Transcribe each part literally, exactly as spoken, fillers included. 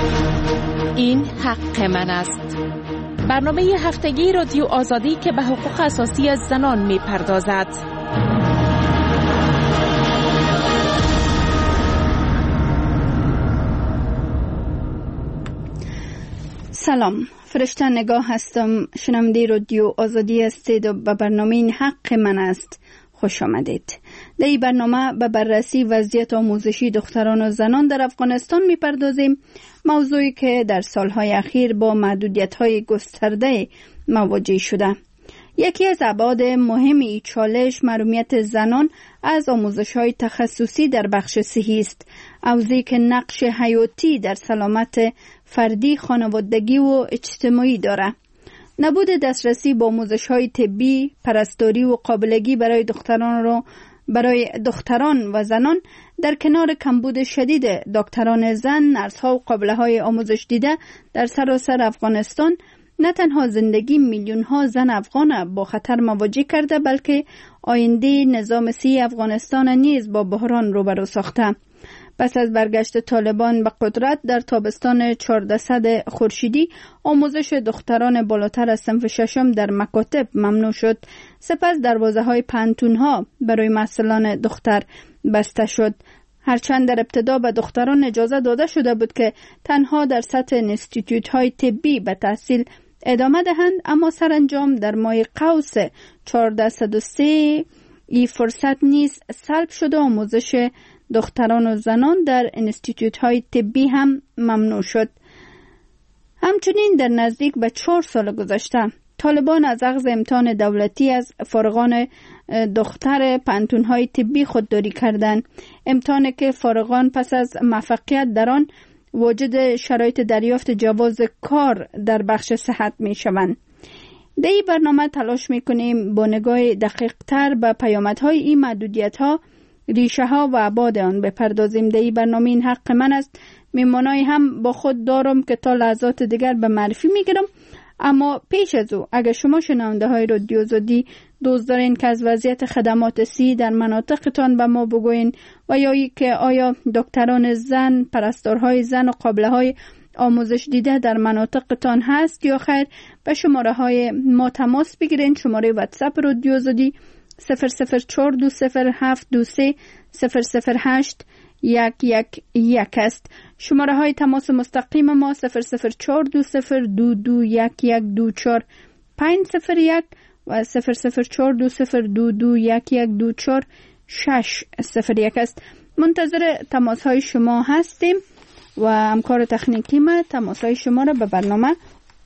این حق من است. برنامه هفتگی رادیو آزادی که به حقوق اساسی از زنان می پردازد. سلام، فرشته نگاه هستم. شنونده رادیو آزادی هستید و به برنامه این حق من است خوش آمدید. در این برنامه به بررسی وضعیت آموزشی دختران و زنان در افغانستان می‌پردازیم، موضوعی که در سالهای اخیر با محدودیت‌های گسترده مواجه شده. یکی از ابعاد مهم این چالش محرومیت زنان از آموزش‌های تخصصی در بخش صحی است، حوزه‌ای که نقش حیاتی در سلامت فردی، خانوادگی و اجتماعی دارد. نبود دسترسی به آموزش‌های طبی، پرستاری و قابلگی برای دختران را برای دختران و زنان در کنار کمبود شدید دکتران زن، نرس‌ها و قابله‌های آموزش دیده در سراسر افغانستان نه تنها زندگی میلیون‌ها زن افغان با خطر مواجه کرده، بلکه آینده نظام صحی افغانستان نیز با بحران روبرو ساخته. پس از برگشت طالبان به قدرت در تابستان چهارده‌صد خورشیدی، آموزش دختران بالاتر از صنف ششم در مکاتب ممنوع شد. سپس دروازه‌های پانتون‌ها برای محصلان دختر بسته شد. هرچند در ابتدا به دختران اجازه داده شده بود که تنها در سطح انستیتوت‌های طبی به تحصیل ادامه دهند، اما سرانجام در ماه قوس چهارده‌صد و سه این فرصت نیز سلب شد و آموزش دختران و زنان در انستیتوت‌های طبی هم ممنوع شد. همچنین در نزدیک به چهار سال گذشته طالبان از اخذ امتحان دولتی از فارغان دختر پانتون‌های طبی خودداری کردند. امتحانی که فارغان پس از موفقیت در آن واجد شرایط دریافت جواز کار در بخش صحت می شوند. در این برنامه تلاش می کنیم با نگاه دقیق تر به پیامدهای این محدودیت ها، ریشه ها و ابعاد آن بپردازیم. در این برنامه این حق من است. میمانایی هم با خود دارم که تا لحظات دیگر به معرفی می گیرم. اما پیش از او اگر شما شنونده های رادیو آزادی دوست دارین که از وضعیت خدمات صحی در مناطقتان به ما بگوین و یا ای که آیا دکتران زن، پرستارهای زن و قابله‌های آموزش دیده در مناطقتان هست یا خیر، به شماره های ما تماس بگیرین. شماره واتساپ رادیو آزادی صفر صفر چهار دو صفر هفت دو سه صفر صفر هشت یک یک یک است. شماره های تماس مستقیم ما صفر صفر چهار دو صفر دو دو یک یک دو چهار پنج صفر یک و صفر صفر چهار دو صفر دو دو یک یک دو چهار شش صفر یک است. منتظر تماس های شما هستیم و همکار تکنیکی ما تماس های شما را به برنامه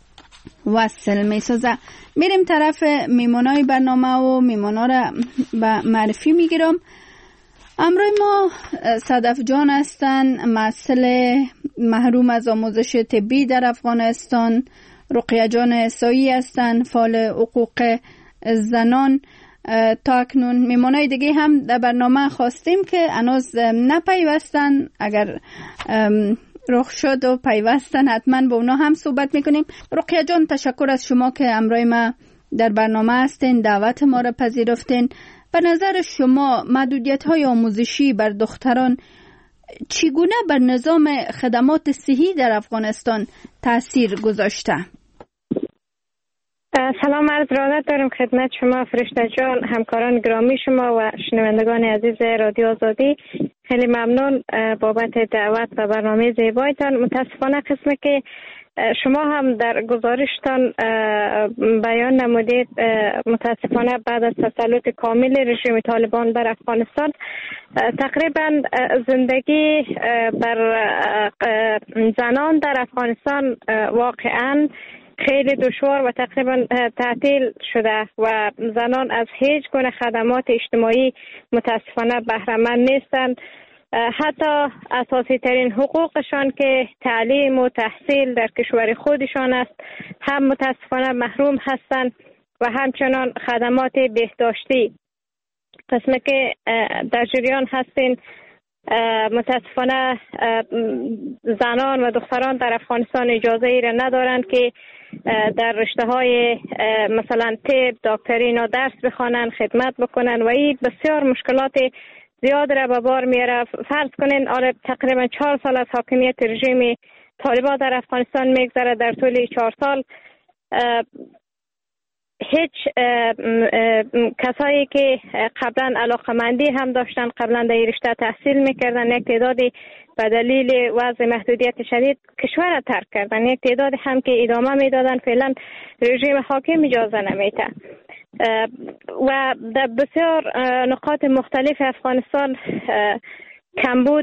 وصل می سازه. میریم طرف میمانای برنامه و میمانا را به معرفی میگیرم. امروز ما صدف جان هستن، مسئله محروم از آموزش طبی در افغانستان. رقیه جان احسایی هستن، فعال حقوق زنان. تا اکنون میمانای دیگه هم در برنامه خواستیم که هنوز نپیوستن، اگر رخ شد و پیوستن حتما با اونا هم صحبت میکنیم. رقیه جان تشکر از شما که امروز ما در برنامه هستین، دعوت ما را پذیرفتین. به نظر شما محدودیت های آموزشی بر دختران چگونه بر نظام خدمات صحی در افغانستان تاثیر گذاشته؟ سلام عرض ارادت دارم خدمت شما فرشته جان، همکاران گرامی شما و شنوندگان عزیز رادیو آزادی. خیلی ممنون بابت دعوت و برنامه زیبایتان. متاسفانه قسمی که شما هم در گزارشتان بیان نمودید، متاسفانه بعد از تسلط کامل رژیم طالبان بر افغانستان تقریبا زندگی بر زنان در افغانستان واقعا خیلی دشوار و تقریبا تعطیل شده و زنان از هیچ گونه خدمات اجتماعی متاسفانه بهره مند نیستند. حتی اساسی ترین حقوقشان که تعلیم و تحصیل در کشور خودشان است هم متاسفانه محروم هستند و همچنان خدمات بهداشتی. قسمی که در جریان هستین، متاسفانه زنان و دختران در افغانستان اجازه ای را ندارند که در رشته های مثلا طب، دکتری اینا درس بخوانند، خدمت بکنند و این بسیار مشکلات زیاد را به بار میاره. فرض کنین آره تقریبا چهار سال از حاکمیت رژیم طالبان در افغانستان میگذره در طول چهار سال هیچ کسایی که قبلا علاقمندی هم داشتن، قبلا در رشته تحصیل میکردن، یک تعدادی به دلیل وضع محدودیت شدید کشور را ترک کردن، یک تعدادی هم که ادامه میدادن. فعلا رژیم حاکم اجازه نمیده و در بسیار نقاط مختلف افغانستان کمبود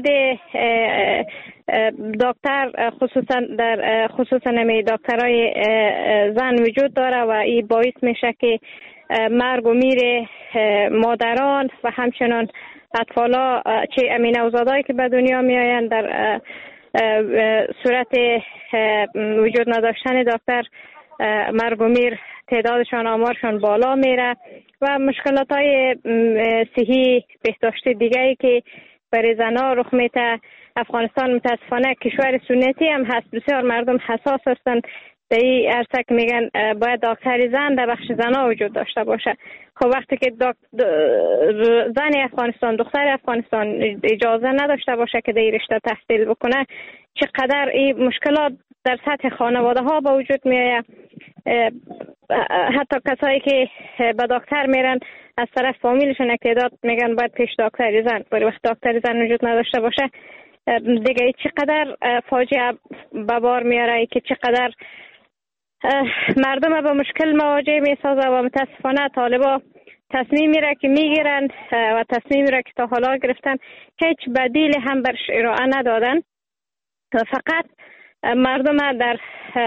دکتر خصوصا در خصوصا نمی دکترای زن وجود داره و این باعث میشه که مرگ و میر مادران و همچنان اطفالا چه امین نوزادایی که به دنیا می آیند در صورت وجود نداشتن دکتر مرگ و میر تعدادشان آمارشان بالا میره و مشکلات های صحی بهداشتی دیگری که برای زنها رخ میده. افغانستان متاسفانه کشور سنتی هم هست، بسیار مردم حساس هستند در این عرصه که میگن باید دکتر زن در بخش زنها وجود داشته باشه. خب وقتی که زن افغانستان، دختر افغانستان اجازه نداشته باشه که در این رشته تحصیل بکنه، چقدر این مشکلات در سطح خانواده ها با وجود میآید. حتی کسایی که به دکتر میرن از طرف فامیلشون یک تعداد میگن باید پیش دکتر زن، ولی وقت دکتر زن وجود نداشته باشه دیگه چقدر فاجعه به بار میاره که چقدر مردم با مشکل مواجه میسازه و متاسفانه طالبا تصمیم میره که میگیرن و تصمیم میره که تا حالا گرفتن هیچ بدیل هم برش ارائه ندادن و فقط مردم در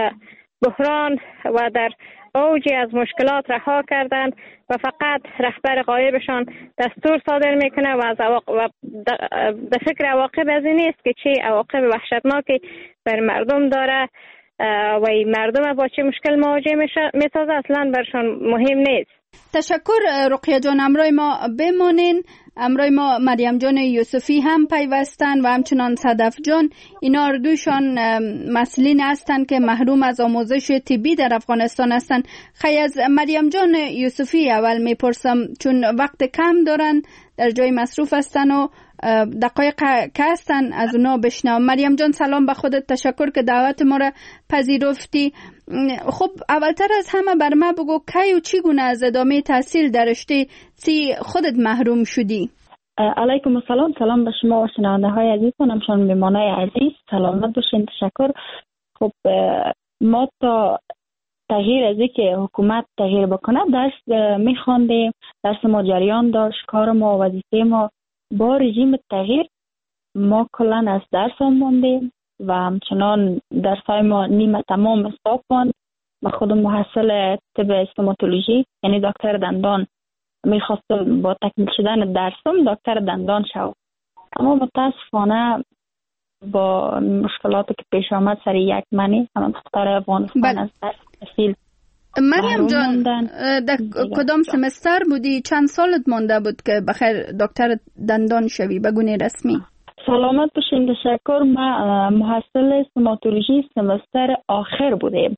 بحران و در اوجی از مشکلات رها کردن و فقط رهبر غایبشان دستور صادر میکنه و از و در فکر عواقب از این نیست که چه عواقب وحشتناکی بر مردم داره و این مردم با چه مشکل مواجه میسازه اصلا برشان مهم نیست. تشکر رقیه جان، امروی ما بمانین. امروی ما مریم جان یوسفی هم پیوستن و همچنان صدف جان. اینا دوشان مسئولین هستند که محروم از آموزش طبی در افغانستان هستند. خیلی از مریم جان یوسفی اول میپرسم، چون وقت کم دارن، در جای مصروف هستن و دقایق که هستن از اونا بشنوم. مریم جان سلام به خودت، تشکر که دعوت ما را پذیرفتی. خب اولتر از همه بر ما بگو کی و چگونه از ادامه تحصیل در رشته سی خودت محروم شدی؟ علیکم السلام، سلام به شما و شنونده های عزیزم، همچنان میمانای عزیز، سلامت باشین. تشکر. خب ما تا تغییر از که حکومت تغییر بکنه درس میخواندیم، درس ما جریان داشت، کار ما وظیفه ما. با رژیم تغییر ما کلن از درس ماندیم و همچنان درس های ما نیمه تمام استاپ ماند. ما خودم محصل طب استوماتولوژی یعنی دکتر دندان میخواستم با تکمیل شدن درسم دکتر دندان شو، اما متاسفانه با مشکلاتی که پیش آمد سر یک منی همه دختر افغانستان از درس تحصیل مریم جان در کدام سمستر بودی؟ چند سالت مانده بود که بخیر دکتر دندان شوی بگونه رسمی؟ سلامت باشین. تشکر. ما محصل استوماتولوژی سمستر آخر بودیم.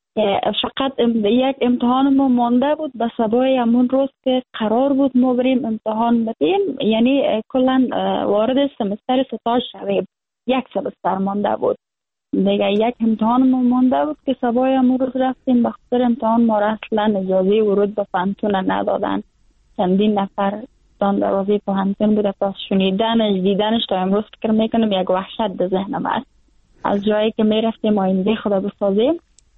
فقط یک امتحان ما مانده بود به سبای همون روز که قرار بود ما بریم امتحان بدیم، یعنی کلا وارد سمستر ستاش شویم. یک سمستر مانده بود دیگه، یک امتحان ما مانده بود که سبای همون روز رفتیم. بخاطر امتحان ما را اصلا اجازه ورود به پانتون ندادن. چندین نفر دان دروازه پانتون بوده، پس شنیدنش دیدنش تا امروز فکر میکنم یک وحشت در ذهنم است. از جایی که میرفتیم آینده خدا بسازیم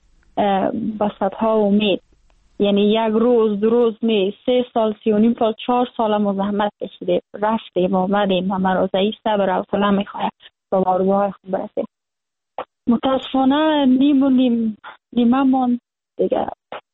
با صدها امید، یعنی یک روز دو روز می سه سال سی و نیم سال چهار سال ما زحمت کشیدیم، رفتیم آمدیم و مرازعی صبر و حوصله میخواهیم با آرزوهای خود برسیم. متاسفانه نیم و نیم نیمه ماند دیگه.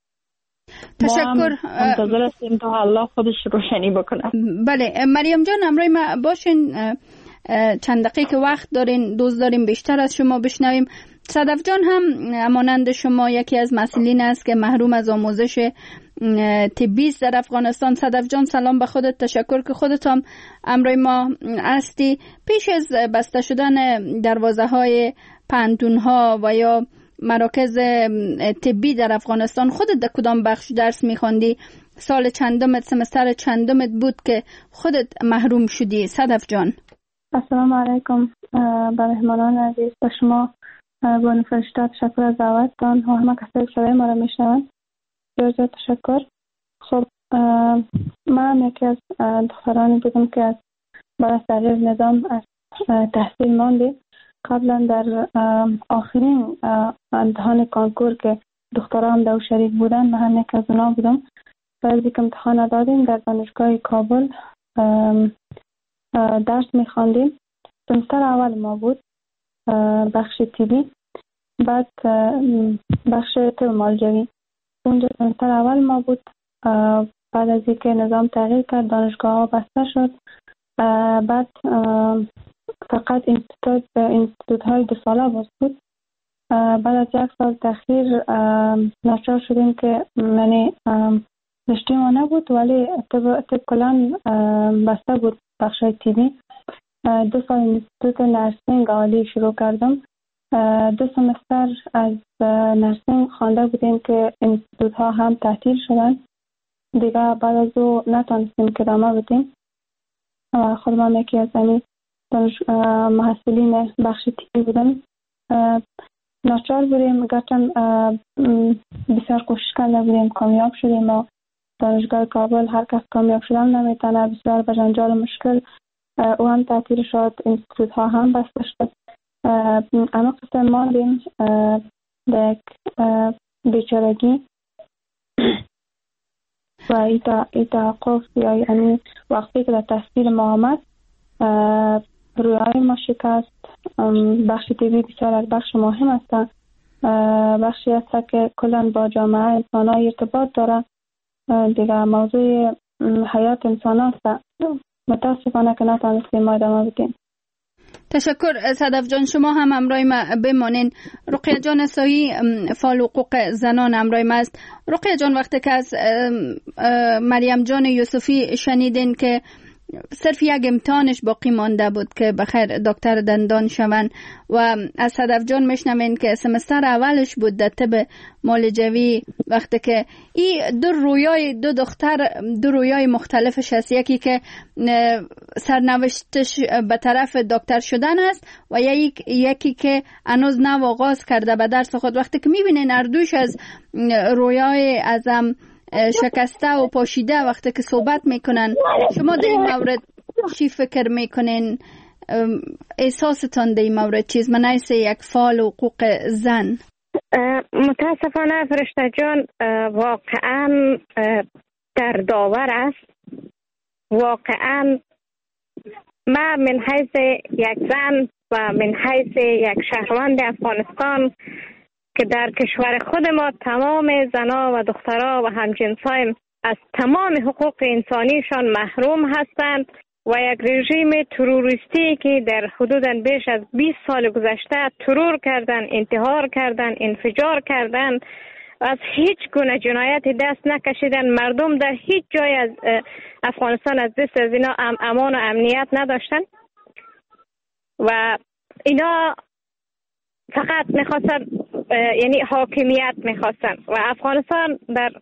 تشکر. منتظر هستیم تا الله خودش روشنی بکنه. بله مریم جان، امروی ما باشین، چند دقیقه وقت دارین، دوست داریم بیشتر از شما بشنویم. صدف جان هم مانند شما یکی از مسئولین است که محروم از آموزش طبی در افغانستان. صدف جان سلام به خودت، تشکر که خودت هم امروی ما هستی. پیش از بسته شدن دروازه های پانتون ها و یا مراکز طبی در افغانستان خودت در کدام بخش درس میخواندی؟ سال چندمت، سمستر چندمت بود که خودت محروم شدی صدف جان؟ السلام علیکم به مهمانان عزیز، به شما بانو فرشته تشکر از دعوتتان و همه کسایی که صدای ما را میشنوند بسیار تشکر. خب من یکی از دخترانی بودم که از بعد از تغییر نظام از تحصیل ماندیم. قبلا در آخرین امتحان کانکور که دختران در شریک بودن من هم یک از اونا بودم. بعد که امتحان دادیم در دانشگاه کابل درس میخواندیم. سمستر اول ما بود بخش تیبی، بعد بخش طب مالجوی. اونجا سمستر اول ما بود. بعد از اینکه نظام تغییر کرد دانشگاه ها بسته شد. بعد فقط اینستیتوت اینستیتوت های دو ساله باز بود. بعد از یک سال تأخیر ناچار شدیم که منی رشته ما نبود ولی طب طب کلان بسته بود بخش تیبی. دو سال اینستیتوت نرسینگ عالی شروع کردم. دو سمستر از نرسینگ خوانده بودیم که اینستیتوت ها هم تعطیل شدن دیگه. بعد از او نتونستیم که ادامه بدیم و خودم یکی از همین محصلین بخش تیبی بودم. ناچار بودیم گرچه بسیار کوشش کرده بودیم کامیاب شدیم و دانشگاه کابل هر کس کامیاب شدن نمیتونه، بسیار به جنجال مشکل او هم تعطیل شد، اینستیتوت ها هم بسته شد. اما قسم ماندیم در یک بیچارگی و ای توقف یا یعنی وقتی که در تحصیل ما آمد رویای ما شکست. بخش تیبی بسیار از بخش مهم است، بخشی است که کلن با جامعه انسان ها ارتباط داره دیگه. موضوع حیات انسان است. متاسفانه که نتونستیم ما ادامه بدیم. تشکر صدف جان. شما هم همراه ما بمانین. رقیه جان اسایی فعال حقوق زنان همراه ما است. رقیه جان وقتی که از مریم جان یوسفی شنیدین که صرف یک امتحانش باقی مانده بود که بخیر دکتر دندان شون و از صدف جان میشنوین که سمستر اولش بود در طب مالجوی، وقتی که این دو رویای دو دختر دو رویای مختلفش هست، یکی که سرنوشتش به طرف دکتر شدن است و یکی که هنوز نو آغاز کرده به درس خود. وقتی که میبینین اردوش از رویای ازم شکسته و پاشیده وقتی که صحبت میکنن، شما در این مورد چی فکر میکنین؟ احساستان در این مورد چیز من ایسه یک فعال حقوق زن؟ متاسفانه فرشته جان واقعا در داور است. واقعا ما من حیث یک زن و من حیث یک شهروند افغانستان که در کشور خود ما تمام زنها و دخترها و همجنسایم از تمام حقوق انسانیشان محروم هستند و یک رژیم تروریستی که در حدود بیش از بیست سال گذشته ترور کردن، انتحار کردن، انفجار کردن، از هیچ گونه جنایت دست نکشیدن. مردم در هیچ جای از افغانستان از دست از اینا امان و امنیت نداشتن و اینا فقط میخواستن یعنی حاکمیت میخواستن و افغانستان در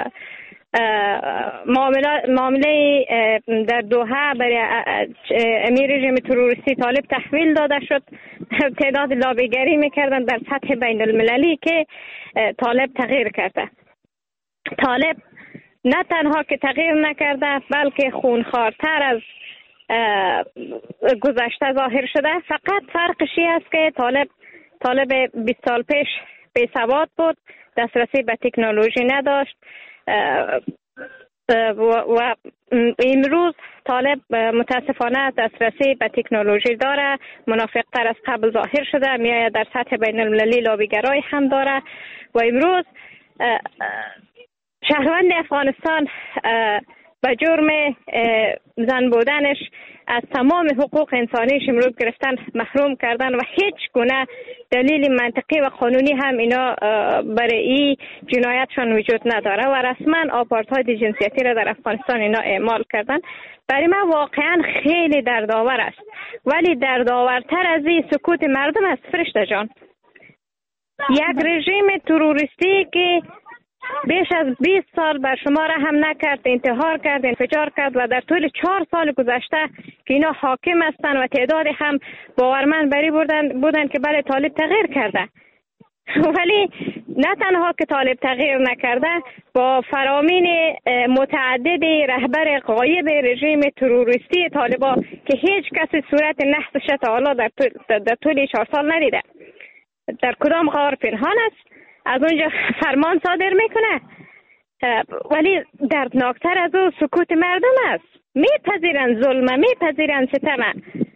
معامله معامله در دوحه برای امیر رژیم تروریستی طالب تحویل داده شد. تعداد لابیگری میکردن در سطح بین المللی که طالب تغییر کرده. طالب نه تنها که تغییر نکرده بلکه خونخوارتر از گذشته ظاهر شده. فقط فرقشی است که طالب طالب بیست سال پیش بی سواد بود، دسترسی به تکنولوژی نداشت و امروز طالب متاسفانه دسترسی به تکنولوژی داره، منافق‌تر از قبل ظاهر شده، میآید در سطح بین المللی لابیگرای هم داره و امروز شهروند افغانستان به جرم زن بودنش از تمام حقوق انسانیش امروز گرفتن، محروم کردن و هیچ گونه دلیل منطقی و قانونی هم اینا برای این جنایتشان وجود نداره و رسما آپارتاید جنسیتی را در افغانستان اینا اعمال کردن. برای من واقعا خیلی دردآور است، ولی دردآورتر از این سکوت مردم است فرشته جان. یک رژیم تروریستی که بیش از بیست سال بر شما رحم نکرد، انتحار کرد، انفجار کرد و در طول چهار سال گذشته که اینا حاکم هستند و تعداد هم باورمند بری بودن بودن که بله طالب تغییر کرده، ولی نه تنها که طالب تغییر نکرده، با فرامین متعدد رهبر غایب رژیم تروریستی طالبا که هیچ کسی صورت نحسش تا حالا در طول, در طول چهار سال ندیده، در کدام غار پنهان است، از اونجا فرمان صادر میکنه، ولی دردناکتر از او سکوت مردم است. میپذیرن ظلم، میپذیرن ستم،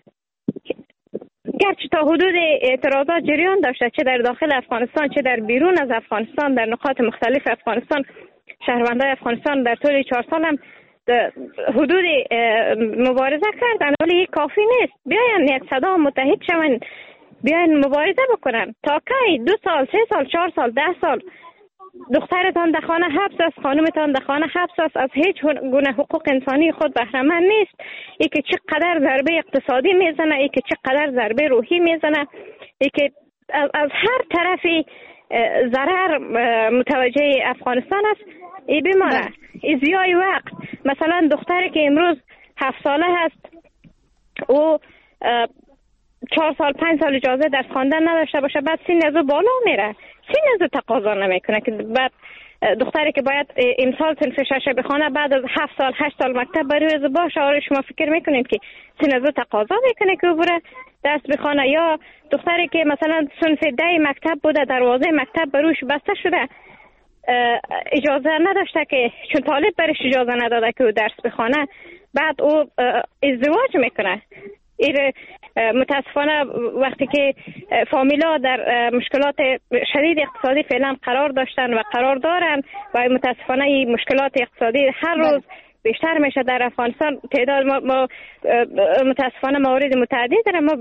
گرچه تا حدود اعتراضات جریان داشته، چه در داخل افغانستان چه در بیرون از افغانستان، در نقاط مختلف افغانستان. شهروندان افغانستان در طول چهار سال هم حدود مبارزه کردن، ولی کافی نیست. بیاین یک صدا متحد شون، بیاین مبارزه بکنن. تا کی؟ دو سال، سه سال، چهار سال، ده سال دخترتان در خانه حبس است، خانمتان در خانه حبس است، از هیچ گونه حقوق انسانی خود بهره مند نیست. ای که چقدر ضربه اقتصادی میزنه، ای که چقدر ضربه روحی میزنه، ای که از, از هر طرفی ضرر متوجه افغانستان است. ای بمانه، ای ضیای وقت. مثلا دختری که امروز هفت ساله هست، او چهار سال پنج سال اجازه درس خواندن نداشته باشه، بعد سین از او بالا میره، سین از او تقاضا نمیکنه که بعد دختری که باید امسال صنف شش بخونه بعد از هفت سال هشت سال مکتب بروی از باشه. آره شما فکر میکنید که سین از او تقاضا میکنه که او بره درس بخونه؟ یا دختری که مثلا صنف ده مکتب بوده، دروازه مکتب بروش بسته شده، اجازه نداشته که چون طالب برش اجازه نداده که او درس بخونه، بعد او ازدواج میکنه. این متاسفانه وقتی که فامیلا در مشکلات شدید اقتصادی فعلا قرار داشتن و قرار دارن و متاسفانه این مشکلات اقتصادی هر روز بیشتر میشه در افغانستان. تعداد ما, ما متاسفانه موارد متعدد داریم. ما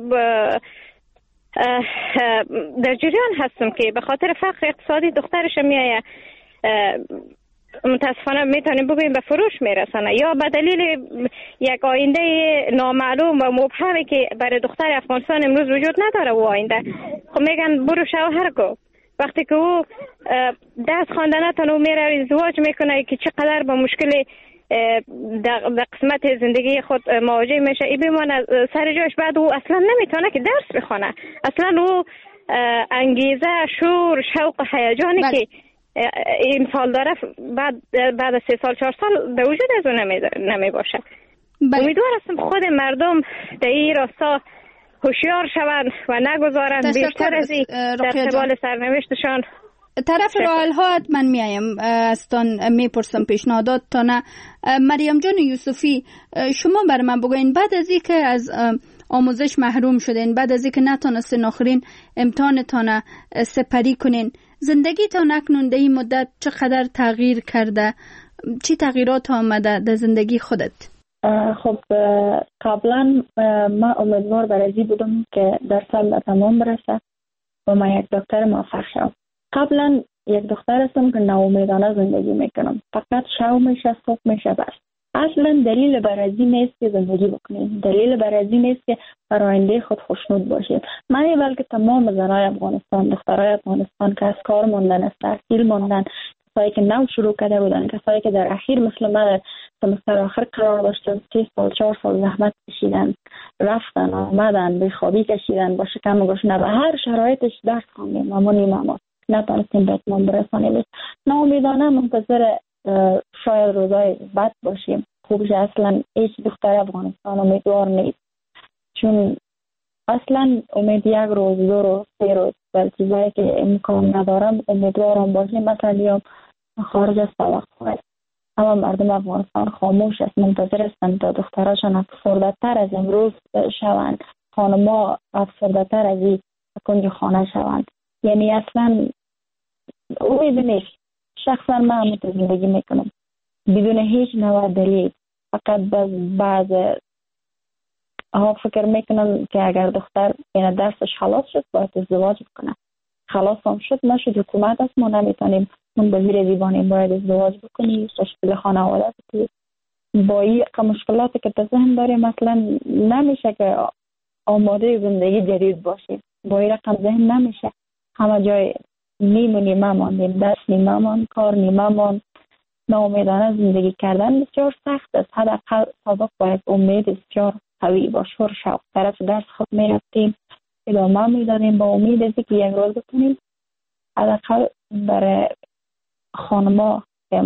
در جریان هستم که به خاطر فقر اقتصادی دخترش میایه متاسفانه میتونیم بگوییم به فروش میرسانه، یا به دلیل یک آینده نامعلوم و مبهمی که برای دختر افغانستان امروز وجود نداره. و آینده خب میگن برو شوهر کو. وقتی که او دست خواندن نتونه و میره ازدواج میکنه که چقدر با مشکل در قسمت زندگی خود مواجه میشه، ای بمانه سر جاش. بعد او اصلا نمیتونه که درس بخونه، اصلا او انگیزه، شور، شوق، هیجانی بله. که این سال داره بعد بعد از سه سال چهار سال به وجود از اون نمی, نمی باشه. بله. امیدوار هستم خود مردم در این راستا هوشیار شوند و نگذارند بیشتر از این در قبال سرنوشتشان. طرف راه حل ها حتما میایم استان میپرسم پیشنهادات تا نه. مریم جان یوسفی، شما بر من بگوین بعد از اینکه از آموزش محروم شدین، بعد از اینکه نتونستین آخرین امتحانتان سپری کنین، زندگی تا اکنون در این مدت چقدر تغییر کرده؟ چی تغییرات آمده در زندگی خودت؟ خب قبلا من امیدوار برای بودم که درسم تمام برسه و من یک دکتر موفق شم. قبلا یک دختر هستم که ناامیدانه زندگی میکنم، فقط شو میشه صبح میشه بس. اصلا دلیل برازی نیست که زندگی بکنیم، دلیل برازی نیست که بر آینده خود خوشنود باشیم. من بلکه تمام زنای افغانستان، دخترای افغانستان که از کار موندن، از تحصیل موندن، کسایی که نو شروع کرده بودن، کسایی که در اخیر مثل من در سمستر آخر قرار داشتن، سه سال چهار سال زحمت کشیدن، رفتن آمدن، بیخوابی کشیدن، با شکم گشنه، به هر شرایطش درس خواندیم، اما نیمه نتونستیم به اتمام برسانیم. ناامیدانه منتظر شاید روزای بد باشیم. خوبش اصلا هیچ دختر افغانستان امیدوار نیست، چون اصلا امید یک روز دو روز سه روز بر چیزایی که امکان ندارم امیدوارم باشیم. مثلا بیام خارج از توقع، اما مردم افغانستان خاموش است، منتظر هستند تا دختراشان افسرده تر از امروز شوند، خانما افسرده تر از این کنج خانه شوند. یعنی اصلا امید نیست. شخصا من همینطور زندگی میکنم بدون هیچ نوع دلیل. فقط بعض ها فکر میکنم که اگر دختر این درسش خلاص شد باید ازدواج بکنه. خلاص هم شد نشد، حکومت است، ما نمیتونیم اون به زیر دیوانیم، باید ازدواج بکنی، تشکیل خانواده بکنی. با این مشکلاتی که به ذهن داریم مثلا نمیشه که آماده زندگی جدید باشیم. با این رقم ذهن نمیشه. همه جای نیم و نیمه ماندیم، دست نیمه ماند، کار نیمه ماند. ناامیدانه زندگی کردن بسیار سخت است. حداقل سابق باید امید بسیار قوی با شور شوق طرف درس خود می رفتیم، ادامه می دادیم با امید از که یک روز بتونیم حداقل برای خانما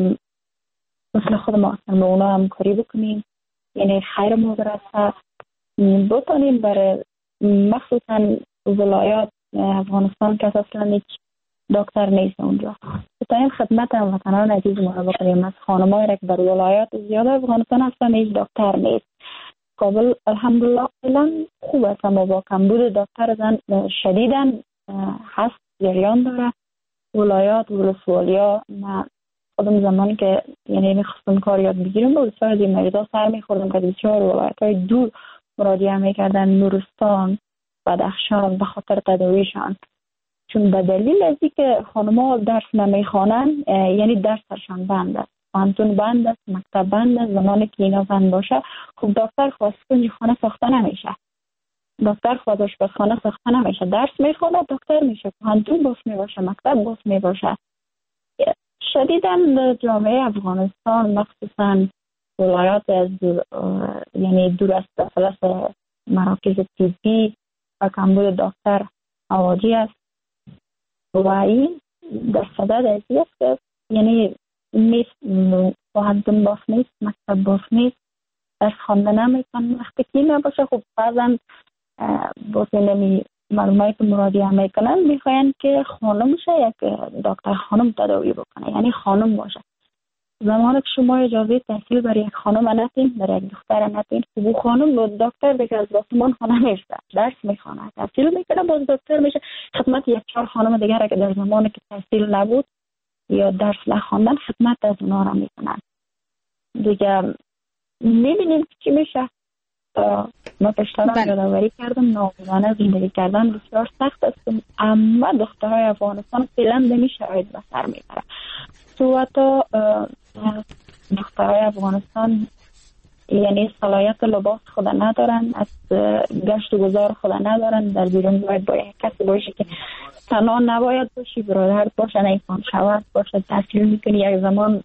مثل خود ما هستن به اونا همکاری بکنیم، یعنی خیر ما برسه بتونیم برای مخصوصا ولایات افغانستان که اصلا هیچ دکتر نیست اونجا بتونیم خدمت هموطنان عزیز ما رو بکنیم. از خانمای را که در ولایات زیاد افغانستان اصلا هیچ دکتر نیست. کابل الحمدلله فعلا خوب است، اما با کمبود دکتر زن شدیداً هست، جریان داره. ولایات ولسوالیا ما خودم زمانی که یعنی میخواستم کار یاد بگیرم با بسیار از این مریضا سر میخوردم که بسیار ولایت های دور مراجعه میکردن، نورستان، بدخشان، به خاطر تداویشان. چون به دلیل از اینکه خانم‌ها درس نمیخوانند یعنی درسشان بند است، پانتون بند است، مکتب بند است. زمانی که اینا بند باشه خب دکتر خواست کنج خانه ساخته نمیشه، دکتر خواست آشپزخانه ساخته نمیشه، درس میخونه دکتر میشه، پانتون باز میباشه، مکتب باز میباشه. شدیداً جامعه افغانستان مخصوصاً ولایات از دور یعنی دور از داخل مراکز طبی و کمبود دکتر مواجه است و این در صدد از این است که یعنی نیست پانتون باز نیست، مکتب باز نیست، درس خوانده نمیکنن. وقتی که نباشه خب بعضاً باز نمی معلوماتی که مراجعه میکنن میخواین که خانم شه یک دکتر خانم تداوی بکنه، یعنی خانم باشه. زمانی که شما اجازه تحصیل برای یک خانم ندین، برای یک دختر ندین، خب خانم دکتر دیگه از آسمان خانه میشه، درس میخونه، تحصیل میکنه، باز دکتر میشه، خدمت یک چهار خانم دیگر که در زمانی که تحصیل نبود یا درس نخواندن خدمت از اونا را میکنن. دیگه میبینیم چی میشه. ما پشترم یادآوری کردم ناقصانه زندگی کردن بسیار سخت است، اما دخترهای افغانستان فعلا به این شرایط به سر میبره. تو حتی دخترهای افغانستان یعنی صلاحیت لباس خود ندارن، از گشت و گذار خود ندارن، در بیرون باید باید کسی باشه که تنها نباید باشی، برادر باشه، نیفان شود باشه، تحصیل میکنی. یک زمان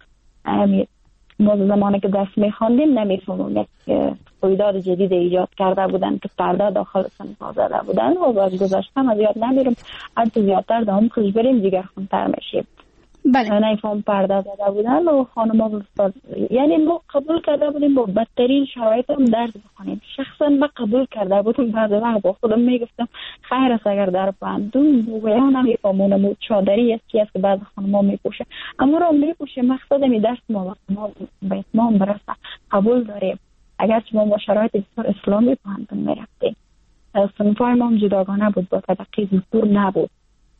ما زمانی که درس میخواندیم نمیفهمم یک رویداد جدید ایجاد کرده بودن که پرده داخل سنفا زده بودن و از گذشتم از یاد نمیرم، هر تو زیادتر دام خوش بریم دیگر خونتر میشیم. بله. نیفهم پرده زده بودن و خانم ها یعنی ما قبول کرده بودیم با بدترین شرایط هم درس بخونیم. شخصا ما قبول کرده بودیم، بعد وقت با خودم میگفتم خیر است اگر در پاندون بگویم نمیفهمونم و چادری است که بعض خانم ها میپوشه، اما رو میپوشه. مقصد می درس ما ما به اتمام برسه، قبول داریم. اگر ما با شرایط بسیار اسلامی پاندون میرفتیم، صنفای ما هم جداگانه بود، با طبقه ذکور نبود،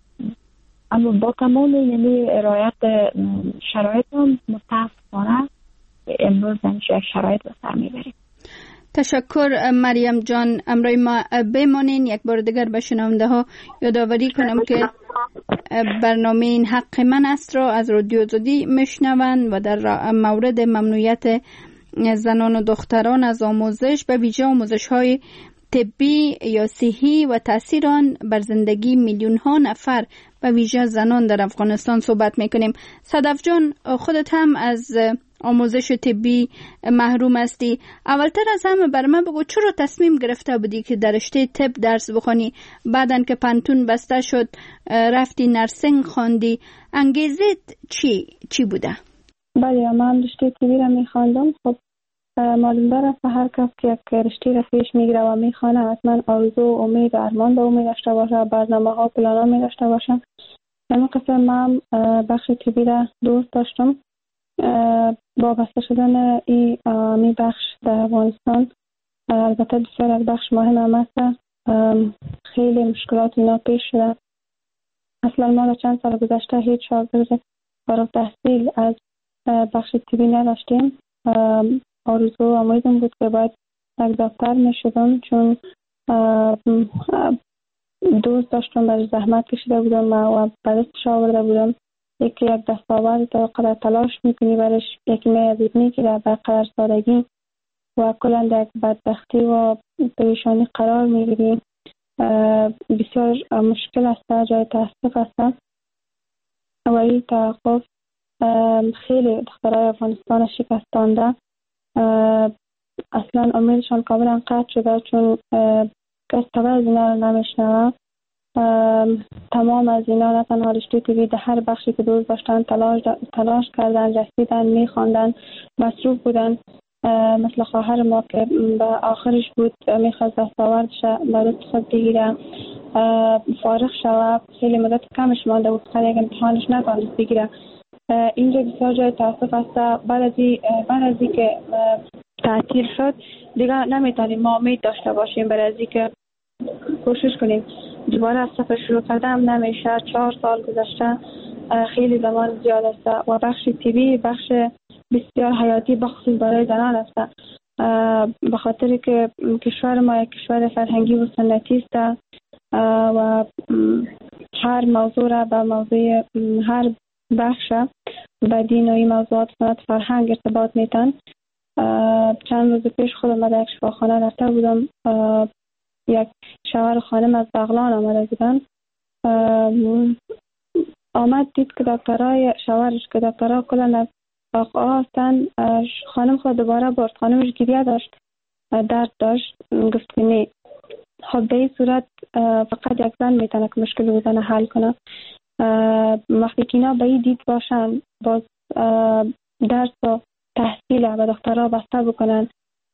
اما با تمام یعنی رعایت شرایط هم متاسفانه امروز یک شرایط به سر میبریم. تشکر مریم جان. امروی ما بمانین. یک بار دیگر به شنونده ها یادآوری کنم که برنامه این حق من است را از رادیو آزادی میشنوند و در مورد ممنوعیت زنان و دختران از آموزش به ویژه آموزش های طبی یا صحی و تاثیر آن بر زندگی میلیون ها نفر و ویژه زنان در افغانستان صحبت میکنیم. صدف جان، خودت هم از آموزش طبی محروم هستی. اولتر از همه بر من بگو چرا تصمیم گرفته بودی که در رشته طب درس بخونی؟ بعدن که پانتون بسته شد رفتی نرسینگ خواندی، انگیزت چی چی بوده؟ بله، من رشته طبی را میخواندم. خب معلوم داره هر کس که یک رشته را پیش میگیره و میخوانه حتما آرزو و امید و ارمان به او میداشته باشه، برنامه ها پلان ها میداشته باشه. من قسم من بخش طبی را دوست داشتم. با بسته شدن این می بخش در افغانستان البته بسیار از بخش مهم هم است، خیلی مشکلات اینا پیش شده. اصلا ما در چند سال گذشته هیچ شاگرد فارغ تحصیل از بخش طبی نداشتیم. آرزو و امیدم بود که باید یک دکتر می شدم، چون دوست داشتم، برای زحمت کشیده بودم و برستش آورده بودم. یکی یک دستاورد تا قدر تلاش میکنی برش، یکی میادید میگیره به قدر سادگی و کلا در بدبختی و پریشانی قرار میگیری. بسیار مشکل است، جای تاسف است. و این توقف خیلی دخترای افغانستان شکستانده. اصلا امیدشان کاملا قطع شده، چون کس صدای از اینا رو نمیشنوه. تمام از اینا نه تنها رشته تیوی در هر بخشی که دوست داشتن تلاش, تلاش کردن، رسیدن، میخواندن، مصروف بودن. مثل خواهر ما که به آخرش بود میخواست دستاوردش برای خود بگیره، فارغ شوه، خیلی مدت کمش مانده بود خیلی یک امتحانش نتوانست بگیره. اینجا بسیار جای تاسف است. بعد از بعد از که تعطیل شد دیگه نمیتونیم ما امید داشته باشیم برای از که کوشش کنیم دوباره از صفر شروع کردم نمیشه. چهار سال گذشته، خیلی زمان زیاد است و بخش تیوی بخش بسیار حیاتی بخصوص برای زنان است، به خاطر که کشور ما یک کشور فرهنگی و سنتی است و هر موضوع را به موضوع هر بخش به دین و این موضوعات سنت فرهنگ ارتباط میتن. چند روز پیش خودم در یک شفاخانه رفته بودم، یک شوهر خانم از بغلان آمده بودن. آمد دید که دکترای شوهرش که دکترها کلا از آقا هستن، خانم خود دوباره برد. خانمش گریه داشت، درد داشت، گفت که نه. خب به این صورت فقط یک زن میتونه که مشکل رو زن حل کنه. وقتی که اینا به این دید باشن باز درس و تحصیل به دخترها بسته بکنن،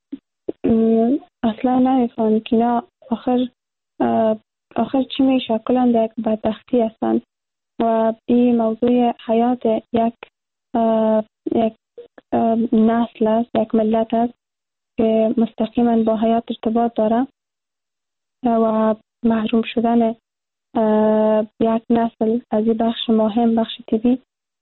اصلا نمیفهمی که اینا آخر آخر چی میشه. کلا در یک بدبختی هستن و این موضوع حیات یک یک نسل است، یک ملت است که مستقیما با حیات ارتباط داره و محروم شدن یک نسل از این بخش مهم، بخش تیوی،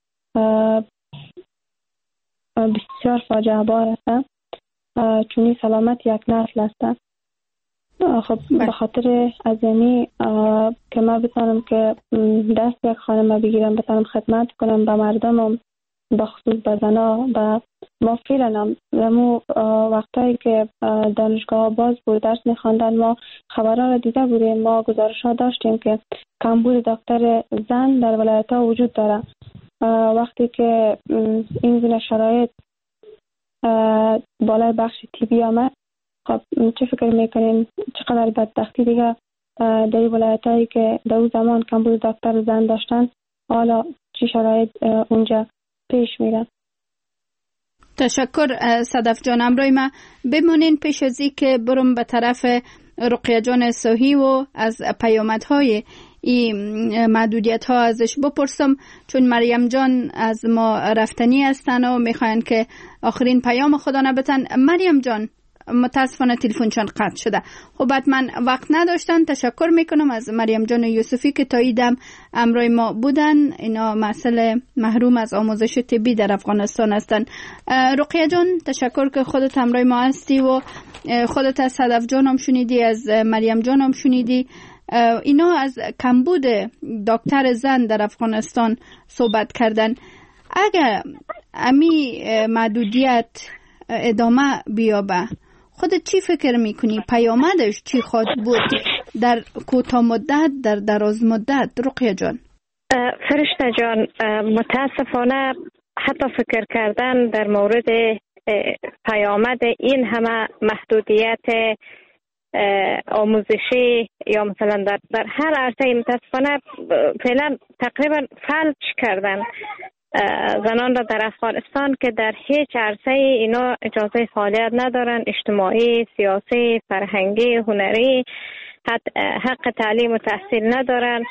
بسیار فاجعه بار است، چون این سلامت یک نسل است. خب به خاطر از یعنی که ما بتانم که دست یک خانم بگیرم، بتانم خدمت کنم به مردم، بخصوص به زنا. و ما فعلا همو وقتایی که دانشگاه باز بود درس میخواندن ما خبرها را دیده بودیم، ما گزارش ها داشتیم که کمبود دکتر زن در ولایت ها وجود داره. وقتی که این گونه شرایط بالای بخش تیوی آمد، خب چه فکر میکنین چقدر بدبختی دیگه در این ولایت هایی که در اون زمان کمبود دکتر زن داشتن، حالا چی شرایط اونجا پیش میره. تشکر صدف جان. امروی ما بمونین پیش از این که برم به طرف رقیه جان صحی و از پیامدهای این محدودیت ها ازش بپرسم، چون مریم جان از ما رفتنی هستن و میخواین که آخرین پیام خدا نبتن. مریم جان متاسفانه تلفنشان قطع شده. خب بعد من وقت نداشتن. تشکر میکنم از مریم جان یوسفی که تا ایدم امروی ما بودن. اینا مسئله محروم از آموزش طبی در افغانستان هستن. رقیه جان تشکر که خودت امروی ما هستی و خودت از صدف جان هم شنیدی، از مریم جان هم شنیدی. اینا از کمبود دکتر زن در افغانستان صحبت کردن. اگر امی محدودیت ادامه بیابه، خودت چی فکر میکنی؟ پیامدش چی خواهد بود در کوتاه مدت، در دراز مدت؟ رقیه جان. فرشته جان، متاسفانه حتی فکر کردن در مورد پیامد این همه محدودیت آموزشی یا مثلا در, در هر عرصه متاسفانه فعلا تقریبا فلج کردن زنان را در افغانستان که در هیچ عرصه اینا اجازه فعالیت ندارن، اجتماعی، سیاسی، فرهنگی، هنری، حق تعلیم و تحصیل ندارن.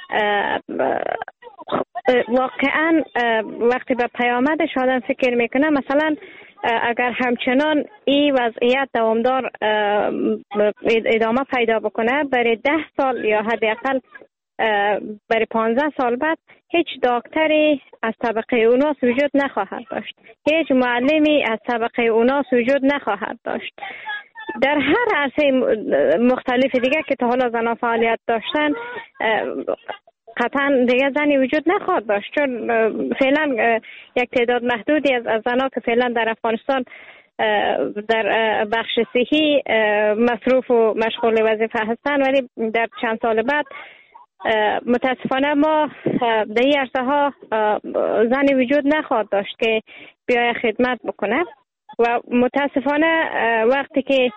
واقعا وقتی به پیامدش آدم فکر میکنه، مثلا اگر همچنان این وضعیت دوامدار ادامه پیدا بکنه، برای ده سال یا حداقل برای پانزده سال بعد هیچ دکتری از طبقه اوناس وجود نخواهد داشت، هیچ معلمی از طبقه اوناس وجود نخواهد داشت. در هر عرصه مختلف دیگه که تا حالا زنان فعالیت داشتن، قطعا دیگه زنی وجود نخواهد داشت، چون فعلا یک تعداد محدودی از زنان که فعلا در افغانستان در بخش صحی مصروف و مشغول وظیفه هستن، ولی در چند سال بعد متاسفانه ما در این عرصه ها زنی وجود نخواهد داشت که بیای خدمت بکنه و متاسفانه وقتی که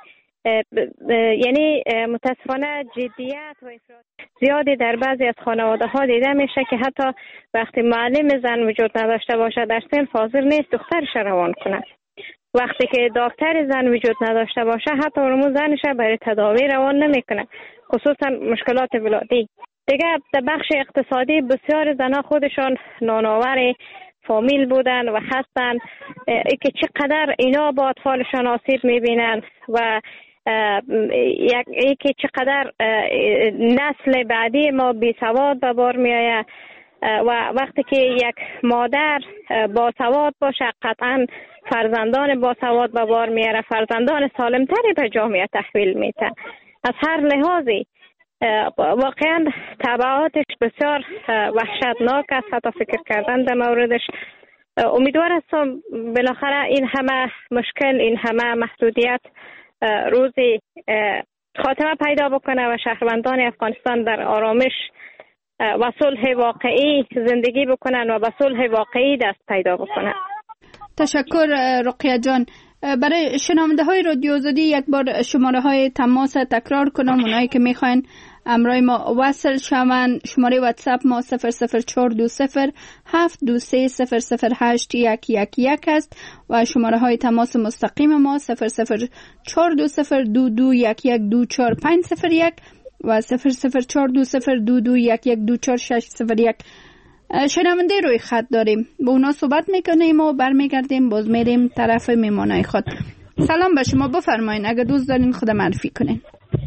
یعنی متاسفانه جدیت و افراط زیادی در بعضی از خانواده ها دیده میشه که حتی وقتی معلم زن وجود نداشته باشه در صنف حاضر نیست دخترش روان کنه. وقتی که دکتر زن وجود نداشته باشه حتی اونمو زنش برای تداوی روان نمیکنه، خصوصا مشکلات ولادی. دیگه در بخش اقتصادی بسیار زنها خودشان نانآور فامیل بودن و هستن ای که چقدر اینا با اطفالشان آسیب میبینن و یک ای که چقدر نسل بعدی ما بی سواد به بار میآید و وقتی که یک مادر با سواد باشه قطعا فرزندان با سواد به بار میاره، فرزندان سالمتری به جامعه تحویل میده. از هر لحاظی واقعا تبعاتش بسیار وحشتناک است، حتی فکر کردن در موردش. امیدوار هستم بالاخره این همه مشکل، این همه محدودیت روزی خاتمه پیدا بکنه و شهروندان افغانستان در آرامش و صلح واقعی زندگی بکنن و به صلح واقعی دست پیدا بکنن. تشکر رقیه جان. برای شنونده های رادیو آزادی یک بار شماره های تماس تکرار کنم. اونایی که میخواین امروز ما وصل شوند، شماره واتساپ ما صفر صفر چهار دو صفر هفت دو سه صفر صفر هشت یک یک یک است و شماره های تماس مستقیم ما صفر صفر چهار دو صفر دو دو یک یک دو چهار پنج صفر یک و صفر صفر چهار دو صفر دو دو یک یک دو چهار شش صفر یک. شنونده روی خط داریم، با اونا صحبت میکنیم و برمیگردیم باز میریم طرف میمانای خود. سلام به شما، بفرمایین اگر دوست دارین خود معرفی کنین.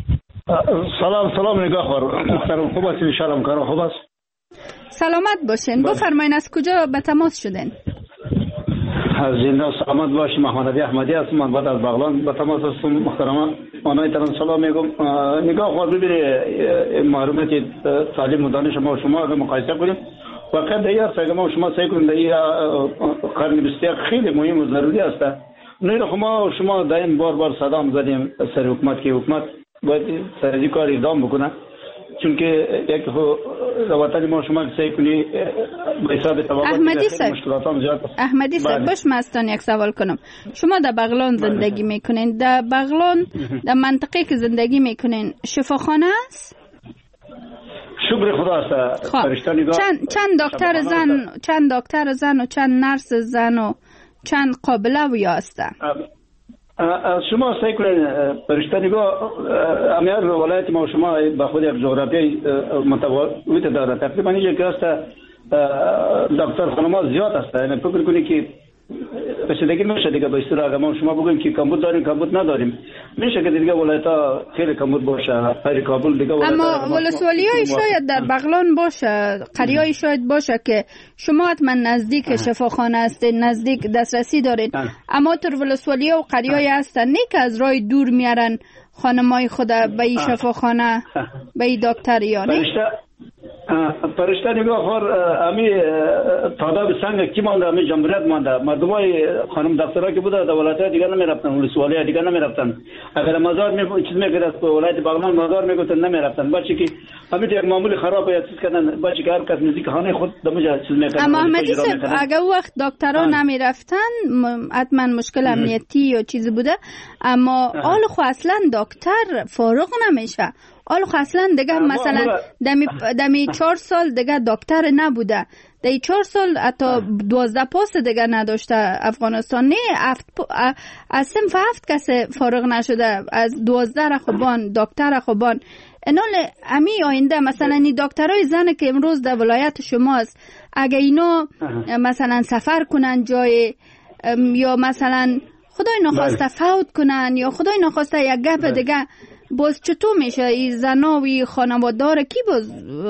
سلام سلام نگاه خور محترم، خوب هستین؟ انشاءالله کارا خوب است. سلامت باشین. بفرمایین از کجا به تماس شدین؟ از زنده سلامت باشین. محمد علی احمدی هستم، من بعد از بغلان به تماس هستم. محترم آنای تران سلام میگم. نگاه خور ببینید معلومات تعلیم و دانش ما و شما اگر مقایسه کنیم واقعا در این عرصه ما و شما سعی کنیم در این قرن بیست و یک خیلی مهم و ضروری است. نه خب ما و شما دائم بار بار صدا زدیم سر حکومت که حکومت باید سر کار اقدام بکنه، چون که یک وطن ما شما سعی کنی به حساب توابط احمدی صاحب مشکلات هم زیاد است. احمدی صاحب باش مستان یک سوال کنم. شما در بغلان زندگی میکنین، در بغلان در منطقه که زندگی میکنین شفاخانه است؟ شکر خدا است. چند چند دکتر زن چند دکتر زن و چند نرس زن و چند قابله ویا است؟ شما سعی کنید پرشته نگاه امیار ولایت ما شما با خود یک جغرافیای متفاوت داره. تقریبا یک است دکتر خانم‌ها زیاد است. یعنی فکر کنید که رسیدگی میشه دیگه به اصطلاح اگر ما شما بگیم که کمبود داریم کمبود نداریم میشه که دیگه ولایت‌ها خیلی کمبود باشه. خیلی کابل دیگه اما ولسوالیای شاید در بغلان باشه، قریای شاید باشه که شما حتما نزدیک شفاخانه هستین، نزدیک دسترسی دارین. اما تو ولسوالیا و قریای هستن نه که از راه دور میارن خانمای خود به این شفاخانه به این دکتر یا نه؟ پرشته نگاه خور امی تعداد سنگ کی مانده، امی جمهوریت مانده. مردمای خانم دکترها که بوده در ولایت دیگر نمی رفتن، ولسوالی‌ها دیگر نمی رفتن. اگر مزار می چیز میگرفت به ولایت بغلان مزار میگفتن نمی رفتن، بچه که همین یک معمولی خراب یا چیز کردن، بچه که هر کس نزدیک خانه خود دمجا چیز میکردن. اما احمدی صاحب اگر وقت دکترها نمی رفتن حتما مشکل امنیتی یا چیزی بوده، اما حال خو اصلا دکتر فارغ نمیشه. حالا اصلا دیگه مثلا دمی دمی چهار سال دیگه دکتر نبوده، دی چهار سال حتی دوازده پاس دیگه نداشته افغانستان. نه هفت از صنف هفت کسی فارغ نشده، از دوازده را خوبان دکتر خوبان. اینال امی آینده مثلا این دکترای زن که امروز در ولایت شماست اگه اینا مثلا سفر کنن جای یا مثلا خدای نخواسته فوت کنن یا خدای نخواسته یک گپ دیگه، باز چطور میشه این زناوی خانوادار کی باز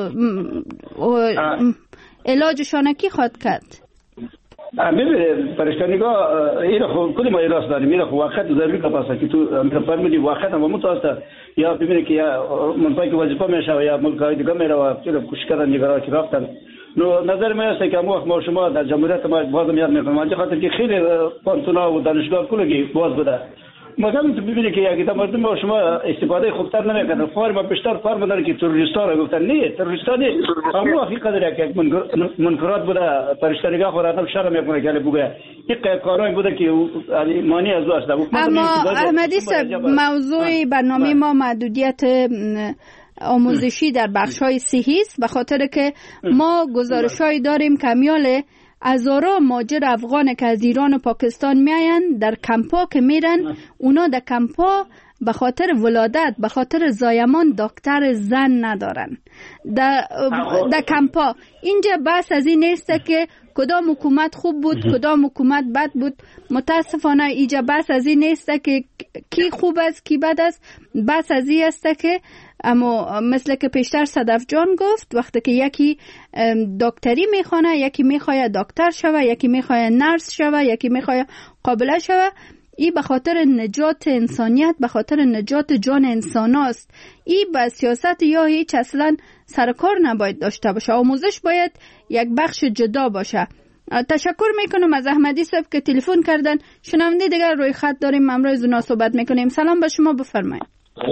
علاجشان کی خواد کرد؟ ببینید پرشته نگاه این خود کلی ما ایراس داریم. این خود وقت ضروری کپاسه که تو فرمودی وقت هم متوسط یا ببینید که یا منطقه که وظیفه میشه یا ملکای دیگه میره و چرا کوشش کردن نگران که رفتن. نو نظر من است که ما ما شما در جمهوریت ما بازم یاد میکنم، از خاطر که خیلی پانتونا و دانشگاه کلگی باز بوده مثلا تو ببینید که یک مردم با شما استفاده خوبتر نمیکنن، فارم بیشتر فارم داره که تروریستا را گفتن نه تروریستا نه، اما حقیقت داره که منکرات بوده پرستارگاه خورد شرم میکنه که بوده یک کارایی بوده که مانی از است. اما احمدی صاحب موضوع برنامه ما محدودیت آموزشی در بخش‌های صحی است، به خاطر که ما گزارش‌هایی داریم کمیال هزاران مهاجر افغان که از ایران و پاکستان میاین در کمپا که میرن، اونا در کمپا به خاطر ولادت به خاطر زایمان دکتر زن ندارن در در کمپا. اینجا بحث از این نیست که کدام حکومت خوب بود کدام حکومت بد بود، متاسفانه اینجا بحث از این نیست که کی خوب است کی بد است، بحث از این است که اما مثل که پیشتر صدف جان گفت وقتی که یکی دکتری میخوانه، یکی میخواد دکتر شوه، یکی میخواد نرس شوه، یکی میخواد قابله شوه، ای به خاطر نجات انسانیت به خاطر نجات جان انسان است. ای به سیاست یا هیچ اصلا سرکار نباید داشته باشه، آموزش باید یک بخش جدا باشه. تشکر میکنم از احمدی صاحب که تلفن کردن. شنونده دیگر روی خط داریم، امروز اونا صحبت میکنیم. سلام به شما، بفرمایید.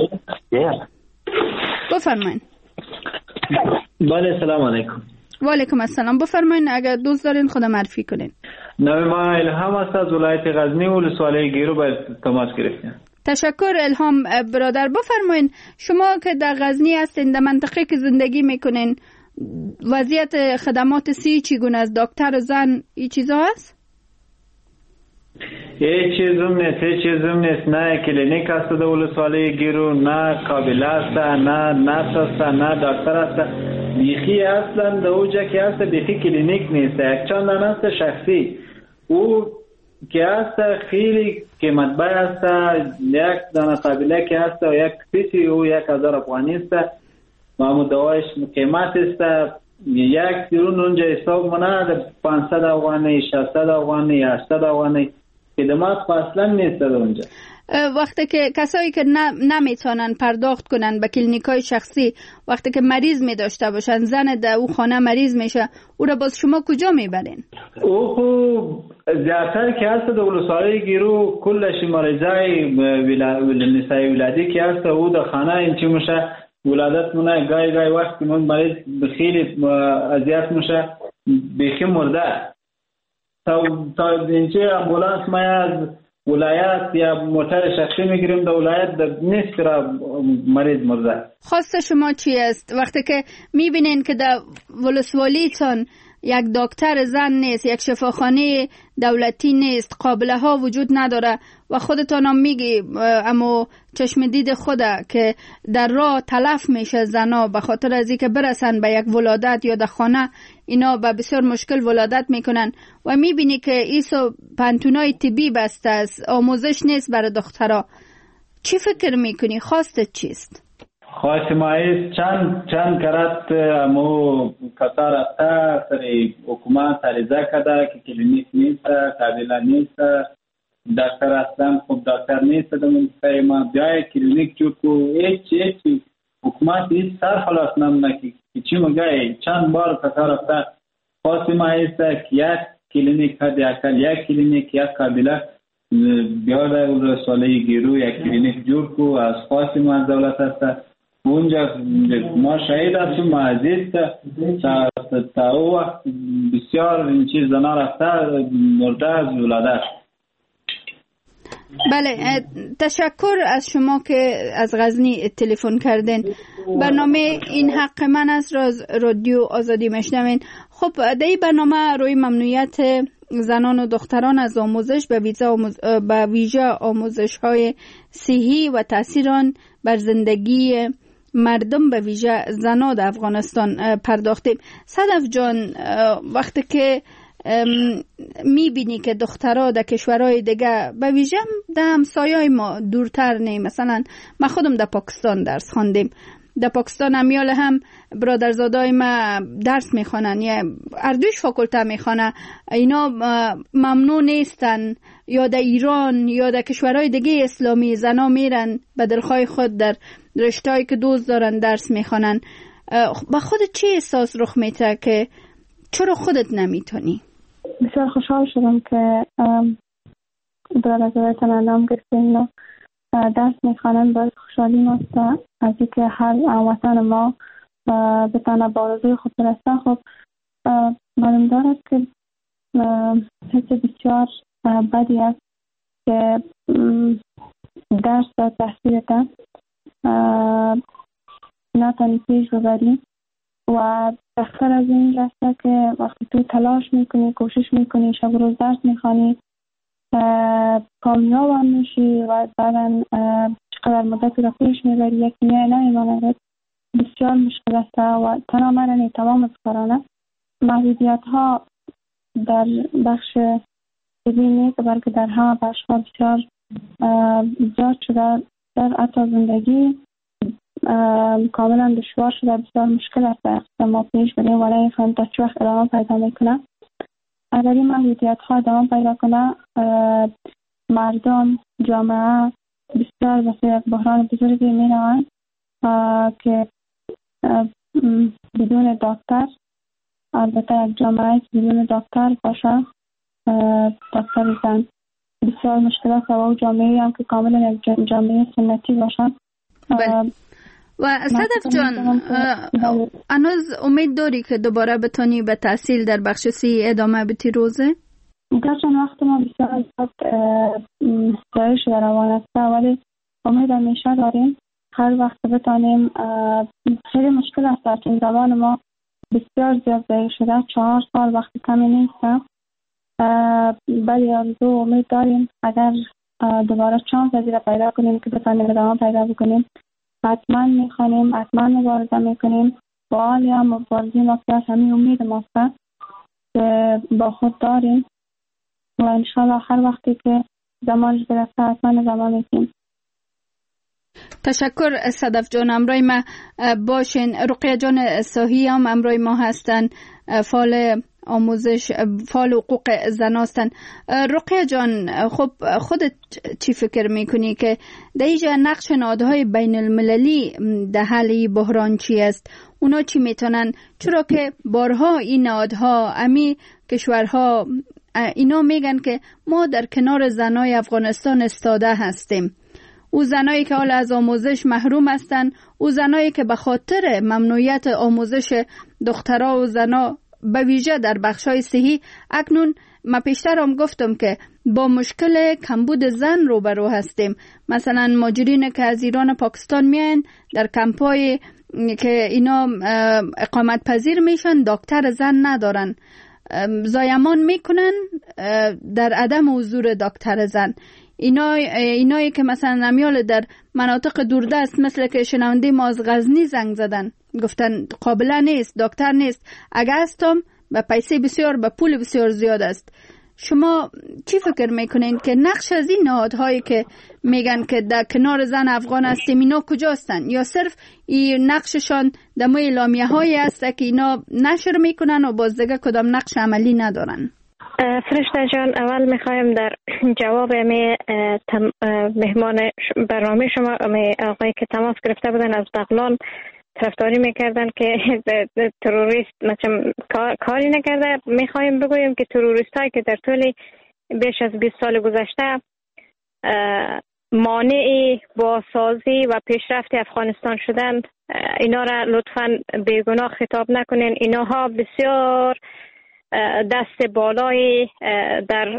بفرمایید. بله سلام علیکم. و علیکم السلام. بفرمایید اگر دوست دارین خود معرفی کنین. نام ما الهام است از ولایت غزنی و ولسوالی گیرو به تماس گرفتیم. تشکر الهام برادر. بفرمایید شما که در غزنی هستین، در منطقه که زندگی میکنین، وضعیت خدمات سی چگونه است؟ دکتر زن این چیزا هست؟ هیچ چیزم نیست، هیچ چیزم نیست. نه کلینیک است در ولسوالی گیرو، نه قابله است، نه نرس است، نه دکتر است. بیخی اصلا در اوجا که هست بیخی کلینیک نیست، یک چند دانه است شخصی. او که هست خیلی قیمت بای است، یک دانه قابله که هست و یک پیسی او یک هزار افغانی است و همون دوایش قیمت است. یک درون اونجا حساب منه پانصد افغانی، شصت افغانی، هشتصد افغانی خدمات اصلا نیست اونجا. وقتی که کسایی که نمیتونن پرداخت کنن به کلینیکای شخصی، وقتی که مریض می داشته باشن، زن در او خانه مریض میشه، او را باز شما کجا میبرین؟ او خوب زیادتر که هست در ولسوالی گیرو کلش مریضای نسای ولادی که هست او در خانه این چی میشه ولادت مونه، گای گای وقت من مریض خیلی اذیت میشه بیخی مرده. تا تا اینجا امبولانس ما از ولایت یا موتر شخصی میگیریم در ولایت در نیست را مریض مرده. خواست شما چی است وقتی که میبینین که در ولسوالیتون یک دکتر زن نیست، یک شفاخانه دولتی نیست، قابله ها وجود نداره و خودتان هم میگی اما چشم دید خوده که در راه تلف میشه زنا به خاطر از اینکه برسن به یک ولادت یا در خانه، اینا به بسیار مشکل ولادت میکنن و میبینی که ایسو پنتونای طبی بسته است، آموزش نیست برای دخترها. چی فکر میکنی؟ خواستت چیست؟ خواست ما ایست چند چند کرد امو کسا رفته سری حکومت عریضه کرده که کلینیک نیست، قابله نیست، دکتر اصلا خوب دکتر نیست در منطقه ما، بیای کلینیک جو کو هیچ هیچ حکومت هیچ سر خلاص نمونه که چی مگه چند بار کسا رفته. خواست ما ایست که یک کلینیک هد اکل یک کلینیک یک قابله بیای ولسوالی گیرو یک کلینیک جور کو از خواست ما از دولت هست. اونجا ما شهید هستیم، ما عزیز تا تا او وقت بسیار این چیز زنا رفته مرده از ولادت. بله تشکر از شما که از غزنی تلفن کردین. برنامه این حق من است رادیو آزادی میشنوین. خب در این برنامه روی ممنوعیت زنان و دختران از آموزش به ویژه آموز... به ویژه آموزش های صحی و تاثیر آن بر زندگی مردم به ویژه زنان در افغانستان پرداختیم. صدف جان وقتی که میبینی که دخترها در کشورهای دیگه به ویژه در همسایه‌های ما دورتر نه، مثلا ما خودم در پاکستان درس خواندیم، در پاکستان امیال هم برادرزادای ما درس میخوانن یا اردوش فاکولته میخوانه، اینا ممنوع نیستن. یا در ایران یا در کشورهای دیگه اسلامی زنا میرن به دلخواه خود در رشته‌ای که دوست دارن درس میخوانن. با خودت چه احساس رخ میده که چرا خودت نمیتونی؟ بسیار خوشحال شدم که برادرزادایتان نام گرفتین. درس میخوانند باید خوشحالی ماست از اینکه هر هموطن ما بتانه با آرزوی خود برسه. خب معلوم دارد که حس بسیار بدی است که درس و تحصیلت نتانی پیش ببری و بخطر از این رسته که وقتی تو تلاش میکنی، کوشش میکنی، شب و روز درس میخوانی، کامیاب هم میشی و بعدا چقدر مدت رو پیش میبری یک نیه نمیماند، بسیار مشکل است و تنها مرنی تمام از کارانه محدودیت ها در بخش طبی نیست بلکه در همه بخش ها بسیار زیاد شده. در حتی زندگی کاملا دشوار شده، بسیار مشکل است ما پیش بریم و نمی‌فهمیم تا چه وقت ادامه پیدا میکنه. اگر این محدودیت ها ادامه پیدا کنه مردم، جامعه بسیار به یک بحران بزرگی میروند که بدون دکتر، البته یک جامعه که بدون دکتر باشه، دکتر زن بسیار مشکل است و جامعه هم که کاملا یک جامعه سنتی باشه. و صدف جان، هنوز امید داری که دوباره بتونی به تحصیل در بخش سی ادامه بدی روزه؟ گرچه وقت ما بسیار زیاد ضایع شده روان است ولی امید همیشه داریم هر وقت بتانیم. خیلی مشکل است در این زبان ما بسیار زیاد ضایع شده، چهار سال وقت کمی نیست، ولی آرزو امید داریم اگر دوباره چانس از این پیدا کنیم که بتانیم ادامه پیدا بکنیم. حتما میخوانیم، حتما مبارزه میکنیم با حالی هم مبارزه ما که همین امید ماست که با خود داریم و انشاءالله هر وقتی که زمانش برسه حتما ادامه میکنیم. تشکر صدف جان. امروی ما باشین. رقیه جان ساهی هم امروی ما هستن، فعال آموزش، فعال حقوق زن هستن. رقیه جان، خب خودت چی فکر میکنی که در اینجا نقش نهادهای بین المللی در حل بحران چی است؟ اونا چی میتونن؟ چرا که بارها این نهادها، امی کشورها اینا میگن که ما در کنار زنای افغانستان استاده هستیم. او زنایی که حال از آموزش محروم هستند، او زنایی که به خاطر ممنوعیت آموزش دخترها و زنا به ویژه در بخشای صحی، اکنون ما پیشتر هم گفتم که با مشکل کمبود زن روبرو هستیم. مثلا مهاجرین که از ایران پاکستان میان در کمپای که اینا اقامت پذیر میشن، دکتر زن ندارن، زایمان میکنن در عدم حضور دکتر زن. اینا اینایی که مثلا نمیال در مناطق دوردست مثل که شنونده ما از غزنی زنگ زدن، گفتن قابل نیست، دکتر نیست، اگه هستم به پیسه بسیار، به پول بسیار زیاد است. شما چی فکر میکنین که نقش از این نهادهایی که میگن که در کنار زن افغان هستیم اینا کجاستن؟ یا صرف این نقششان در مای اعلامیه هایی است که اینا نشر میکنن و باز دیگه کدام نقش عملی ندارن؟ فرشته جان، اول میخوایم در جواب می مهمان برنامه شما آقایی که تماس گرفته بودن از بغلان طرفداری میکردن که تروریست مثلا کاری نکرده، میخوایم بگوییم که تروریست هایی که در طول بیش از بیست سال گذشته مانع بازسازی و پیشرفت افغانستان شدند، اینا را لطفاً بیگناه خطاب نکنین. اینها بسیار دست بالای در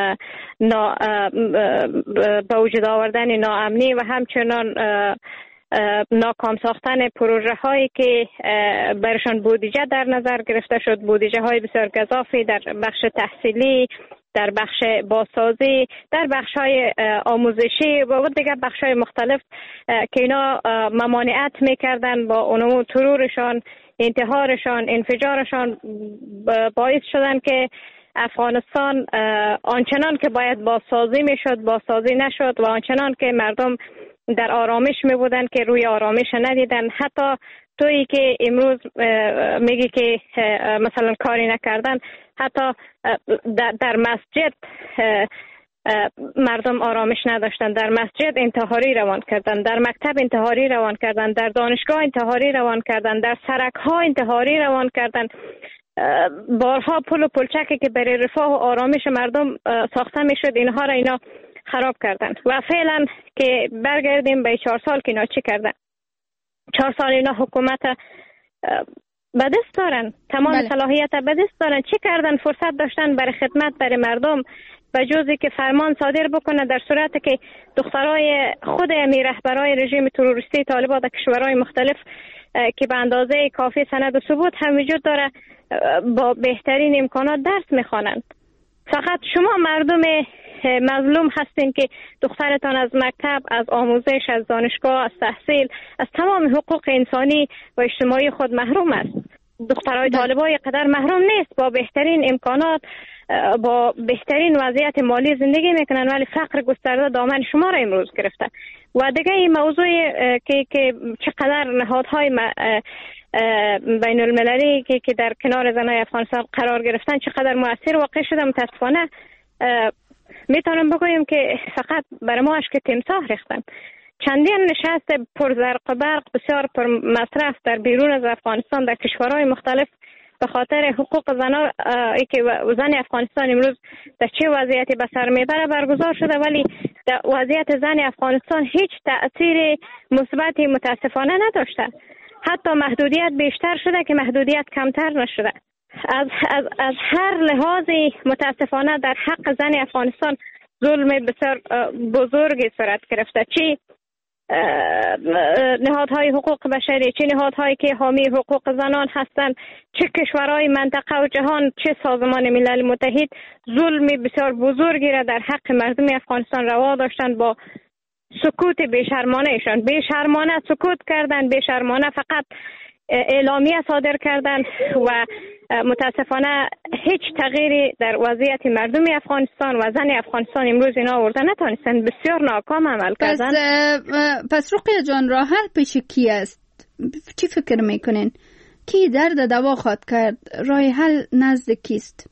به وجود آوردن ناامنی و همچنان ناکام ساختن پروژه هایی که برشان بودجه در نظر گرفته شد، بودجه های بسیار گزافی در بخش تحصیلی، در بخش بازسازی، در بخش های آموزشی و دیگر بخش های مختلف که اینا ممانعت میکردن با اونمو ترورشان، انتحارشان، انفجارشان باعث شدن که افغانستان آنچنان که باید بازسازی میشد بازسازی نشد و آنچنان که مردم در آرامش می بودن که روی آرامش ندیدن. حتی تویی که امروز میگی که مثلا کاری نکردن، حتی در مسجد مردم آرامش نداشتن، در مسجد انتحاری روان کردن، در مکتب انتحاری روان کردن، در دانشگاه انتحاری روان کردن، در سرک ها انتحاری روان کردن. بارها پل و پلچکی که برای رفاه و آرامش مردم ساخته می شد، اینها را اینا خراب کردن. و فعلا که برگردیم به چهار سال که اینا چی کردن، چهار سال اینا حکومت به دست دارن، تمام بله. صلاحیت به دست دارن. چی کردن؟ فرصت داشتن برای خدمت برای مردم، به جزی که فرمان صادر بکنه در صورتی که دخترای خود امی رهبرای رژیم تروریستی طالبان در کشورهای مختلف که به اندازه کافی سند و ثبوت هم وجود داره با بهترین امکانات درس میخوانند. فقط شما مردم مظلوم هستین که دخترتان از مکتب، از آموزش، از دانشگاه، از تحصیل، از تمام حقوق انسانی و اجتماعی خود محروم است. دخترای طالبای قدر محروم نیست، با بهترین امکانات، با بهترین وضعیت مالی زندگی میکنن، ولی فقر گسترده دامن شما را امروز گرفته. و دیگه این موضوع که که چقدر نهادهای بین المللی که که در کنار زنای افغانستان قرار گرفتن چقدر مؤثر واقع شده، متاسفانه میتونم بگویم که فقط برای ما اشک تمساح ریختن. چندین نشست پر زرق و برق بسیار پر مصرف در بیرون از افغانستان در کشورهای مختلف به خاطر حقوق زنان که زن افغانستان امروز در چه وضعیتی به سر میبره برگزار شده، ولی در وضعیت زن افغانستان هیچ تأثیر مثبتی متاسفانه نداشته. حتی محدودیت بیشتر شده که محدودیت کمتر نشده. از از از هر لحاظی متاسفانه در حق زن افغانستان ظلم بسیار بزرگی صورت گرفته. چی نهادهای حقوق بشری، چه نهادهایی که حامی حقوق زنان هستند، چه کشورهای منطقه و جهان، چه سازمان ملل متحد ظلم بسیار بزرگی را در حق مردم افغانستان روا داشتند. با سکوت بیشرمانه ایشان بیشرمانه سکوت کردن، بیشرمانه فقط اعلامیه صادر کردن و متاسفانه هیچ تغییری در وضعیت مردم افغانستان و زن افغانستان امروز اینا آورده نتونستن. بسیار ناکام عمل کردن. پس پس رقیه جان راه حل پیش کی است؟ چی فکر میکنین؟ کی درد دوا خواد کرد؟ راه حل نزد کیست؟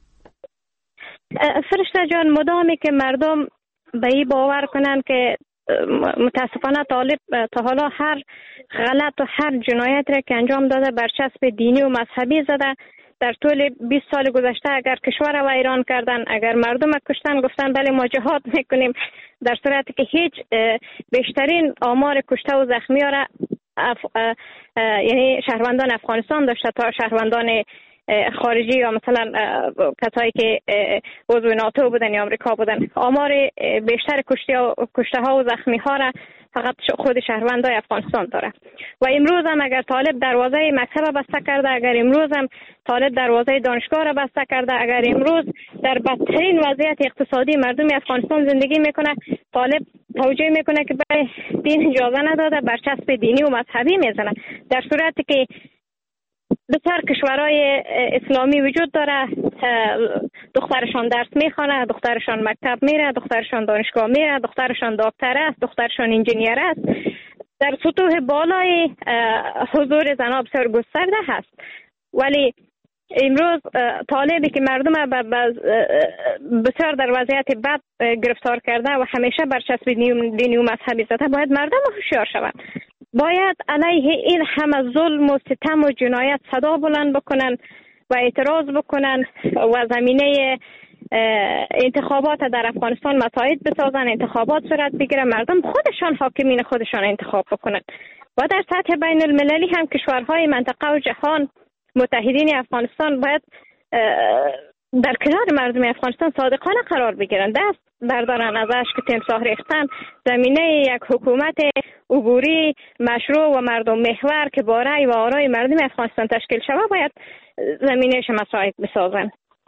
فرشته جان، مدامی که مردم به این باور کنن که متاسفانه طالب تا حالا هر غلط و هر جنایت را که انجام داده برچسب دینی و مذهبی زده. در طول بیست سال گذشته اگر کشور را ویران کردن، اگر مردم کشتن، گفتن بله ما جهاد میکنیم، در صورتی که هیچ بیشترین آمار کشته و زخمی را اف... یعنی شهروندان افغانستان داشته تا شهروندان خارجی یا مثلا کسایی که عضو ناتو بودن یا آمریکا بودن. آمار بیشتر کشته ها و زخمی ها را فقط خود شهروندای افغانستان داره. و امروز هم اگر طالب دروازه مکتب بسته کرده، اگر امروز هم طالب دروازه دانشگاه را بسته کرده، اگر امروز در بدترین وضعیت اقتصادی مردم افغانستان زندگی میکنه، طالب توجیه میکنه که برای دین اجازه نداده، برچسب دینی و مذهبی میزنه. در صورتی که بسیار کشورهای اسلامی وجود داره، دخترشان درس میخوانه، دخترشان مکتب میره، دخترشان دانشگاه میره، دخترشان دکتر است، دخترشان انجینیر است. در سطوح بالای حضور زنان بسیار گسترده هست. ولی امروز طالبی که مردم بسیار در وضعیت بد گرفتار کرده و همیشه برچسب دینی و مذهبی زده، باید مردم هوشیار شوند. باید علیه این همه ظلم و ستم و جنایت صدا بلند بکنن و اعتراض بکنن و زمینه انتخابات در افغانستان مساعد بسازن، انتخابات صورت بگیره، مردم خودشان حاکمین خودشان انتخاب بکنن. و در سطح بین المللی هم کشورهای منطقه و جهان متحدین افغانستان باید در کنار مردم افغانستان صادقانه قرار بگیرن، دست بردارن از اشک تمساح ریختن، زمینه یک حکومت عبوری مشروع و مردم محور که با رأی و آرای مردم افغانستان تشکیل شود باید زمینهش مساعد بسازن.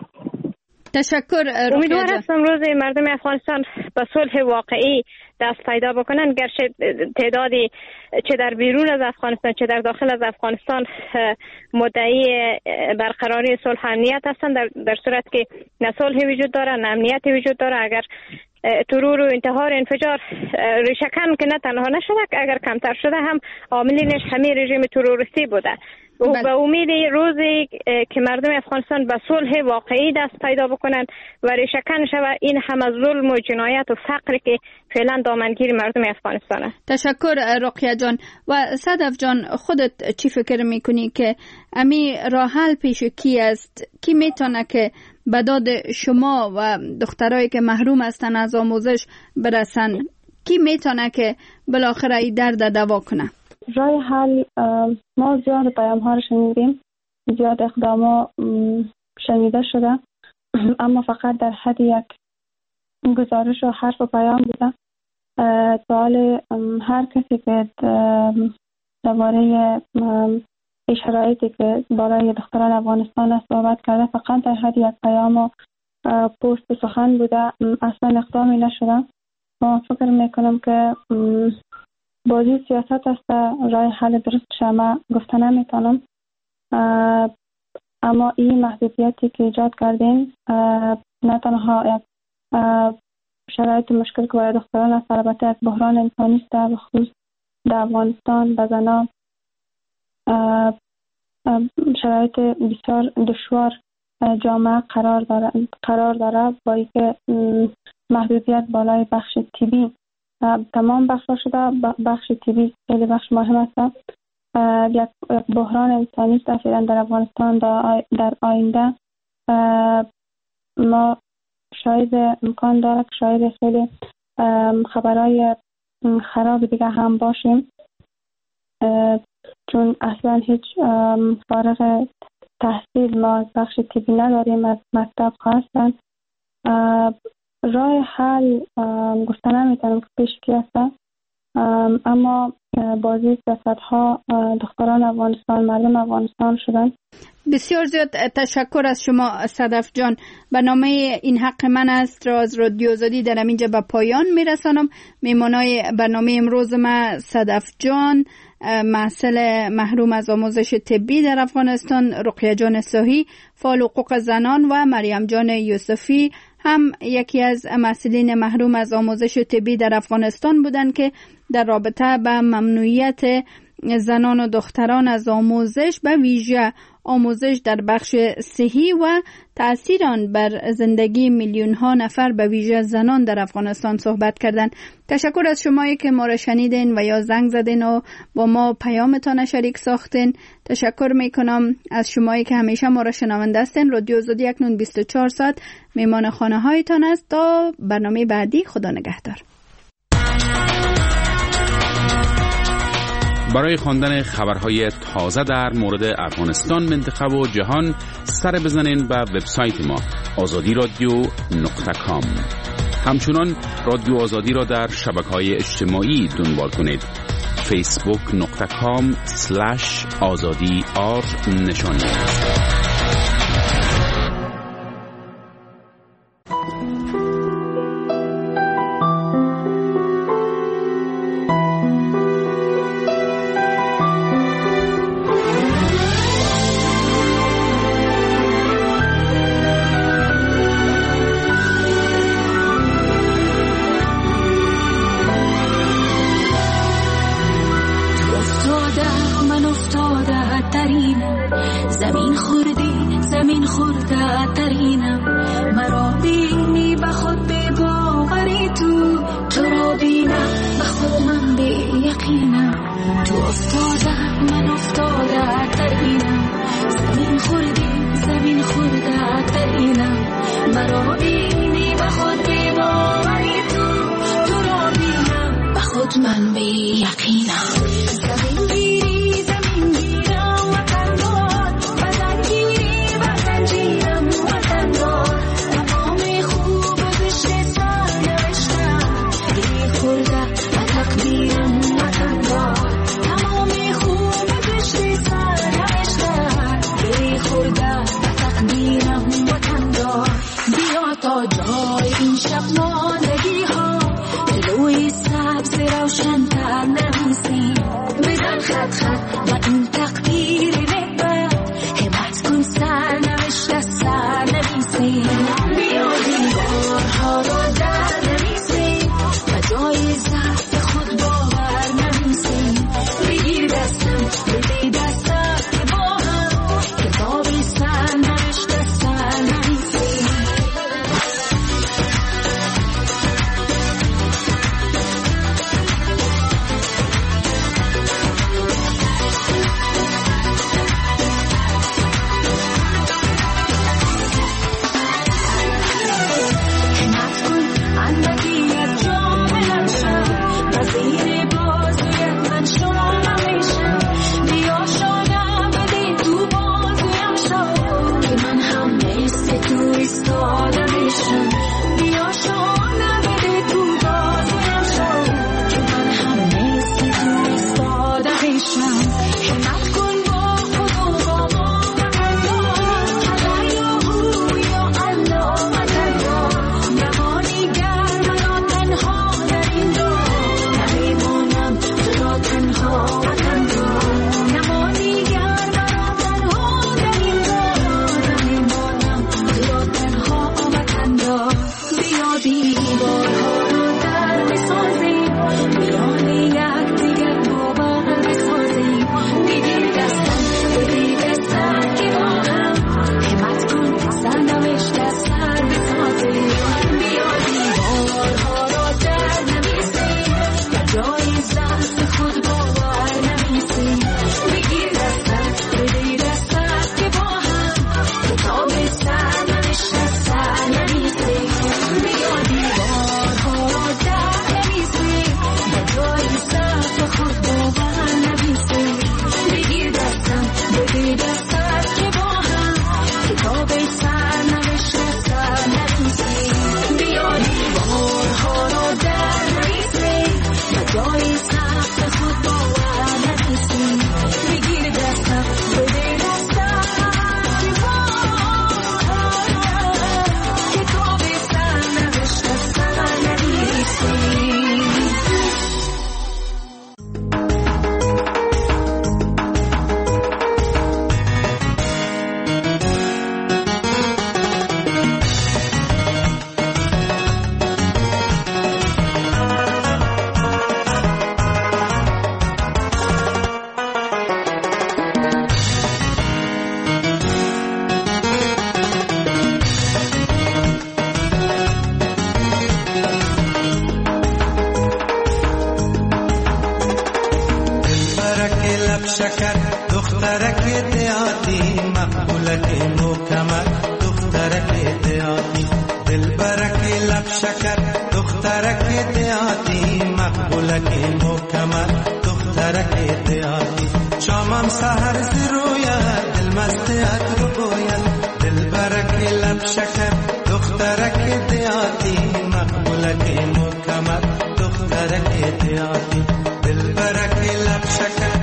تشکر. امیدوار هستم روز مردم افغانستان به صلح واقعی دست پیدا بکنن، گرچه تعدادی چه در بیرون از افغانستان چه در داخل از افغانستان مدعی برقراری صلح امنیت هستن، در, در صورت که نه صلح وجود داره نه امنیت وجود داره. اگر ترور و انتحار انفجار ریشه‌کن که نه تنها نشده، اگر کمتر شده هم عاملینش همین رژیم تروریستی بوده. و به امید روزی که مردم افغانستان به صلح واقعی دست پیدا بکنن و ریشه‌کن شود این همه ظلم و جنایت و فقر که فعلا دامنگیر مردم افغانستان است. تشکر رقیه جان. و صدف جان، خودت چی فکر میکنی که امی راه حل پیش کی است؟ کی میتونه که به داد شما و دخترایی که محروم هستن از آموزش برسن؟ کی میتونه که بالاخره این درد دوا کنه؟ راه حل ما زیاد پیام ها رو شنیدیم، زیاد اقدام شنیده شده، اما فقط در حد یک گزارش و حرف و پیام بوده. سوال هر کسی که درباره شرایطی که برای دختران افغانستان صحبت کرده فقط در حد یک پیام و پست و سخن بوده، اصلا اقدامی نشده. ما فکر میکنم که بازی سیاست است، راه حل درست شما گفته نمیتونم، اما این محدودیتی که ایجاد کردیم نه تنها یک شرایط مشکل که برای دختران است، البته یک بحران انسانی است به خصوص در افغانستان به زنان شرایط بسیار دشوار جامعه قرار داره قرار داره با اینکه محدودیت بالای بخش طبی تمام بخش شده. بخش طبی خیلی بخش مهم است. یک بحران انسانی است اصلا در افغانستان. در آینده ما شاید امکان داره که شاید خیلی خبرهای خراب دیگه هم باشیم، چون اصلا هیچ فارغ تحصیل ما از بخش طبی نداریم، از مکتب هستن. راه حل گفته نمیتونم که پیش کی هستن، اما بازی سیاست ها دختران افغانستان، مردم افغانستان شدن. بسیار زیاد تشکر از شما صدف جان. برنامه این حق من است را از رادیو آزادی در اینجا به پایان میرسانم. میمانای برنامه امروز ما صدف جان، محصل محروم از آموزش طبی در افغانستان، رقیه جان صاحی فعال حقوق زنان و مریم جان یوسفی هم یکی از مسئولین محروم از آموزش طبی در افغانستان بودند که در رابطه به ممنوعیت زنان و دختران از آموزش به ویژه آموزش در بخش صحی و تأثیر آن بر زندگی میلیون ها نفر به ویژه زنان در افغانستان صحبت کردند. تشکر از شمایی که ما را شنیدین و یا زنگ زدین و با ما پیامتان شریک ساختین. تشکر میکنم از شمایی که همیشه ما را شنونده هستین. رادیو آزادی اکنون بیست و چهار ساعت میمان خانه هایتان است. تا برنامه بعدی، خدا نگهدار. برای خواندن خبرهای تازه در مورد افغانستان، منطقه و جهان سر بزنین به وبسایت ما آزادی رادیو نقطه کام. همچنان رادیو آزادی را در شبکه‌های اجتماعی دنبال کنید. فیسبوک نقطه کام سلش آزادی آر نشانی. زمین خوردی زمین خورده ترینم، مرا بینی به خود به باوری، تو تو را بینم به خود من به یقینم. تو افتاده من افتاده ترینم، زمین خوردی زمین خورده ترینم، مرا بینی به خود به باوری، تو تو را بینم به خود من به یقینم. زمین گیری زمین گیرم وطن دار، وطن گیری وطن جیرم وطن دار، تمام خوب بشت سر نوشتم، گیری خورده و تقدیرم وطن دار، تمام خوب بشت سر نوشتم، مقبولک مکمل دخترک دیاتی دلبرک لب شکر دخترک دیاتی مقبولک مکمل دخترک دیاتی شامم سحر زرویت دل مستیت رو بوید دلبرک لب شکر دخترک دیاتی مقبولک مکمل دخترک دیاتی دلبرک لب شکر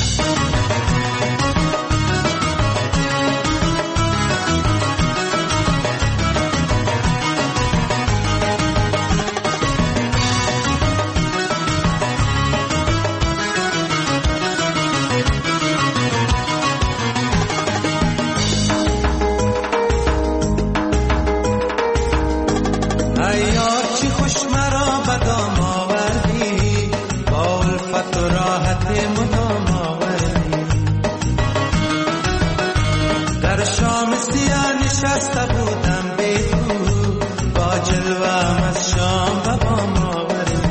نشسته بودم بیرون با جلوم از شام به بام آوری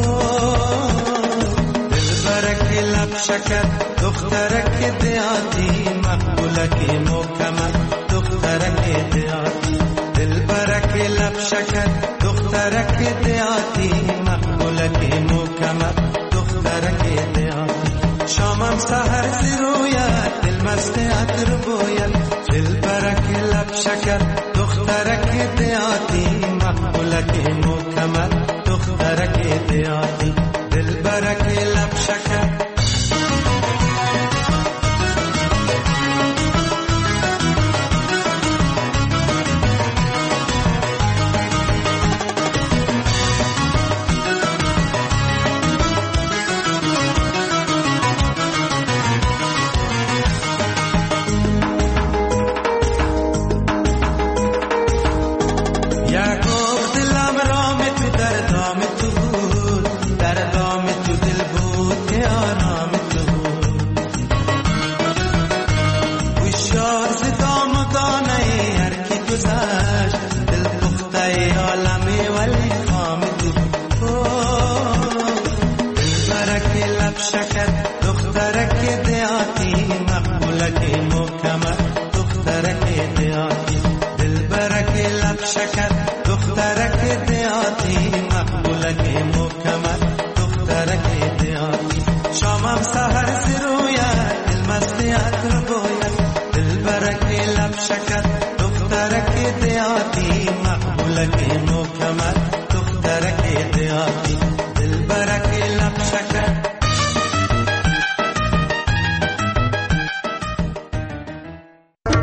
دلبرک لب شکر دخترک دیاتی مقبولک مکمل دخترک دیاتی دلبرک لب شکر دخترک دیاتی مقبولک مکمل دخترک دیاتی شامم سحر زیرویت دل مست عطر بویت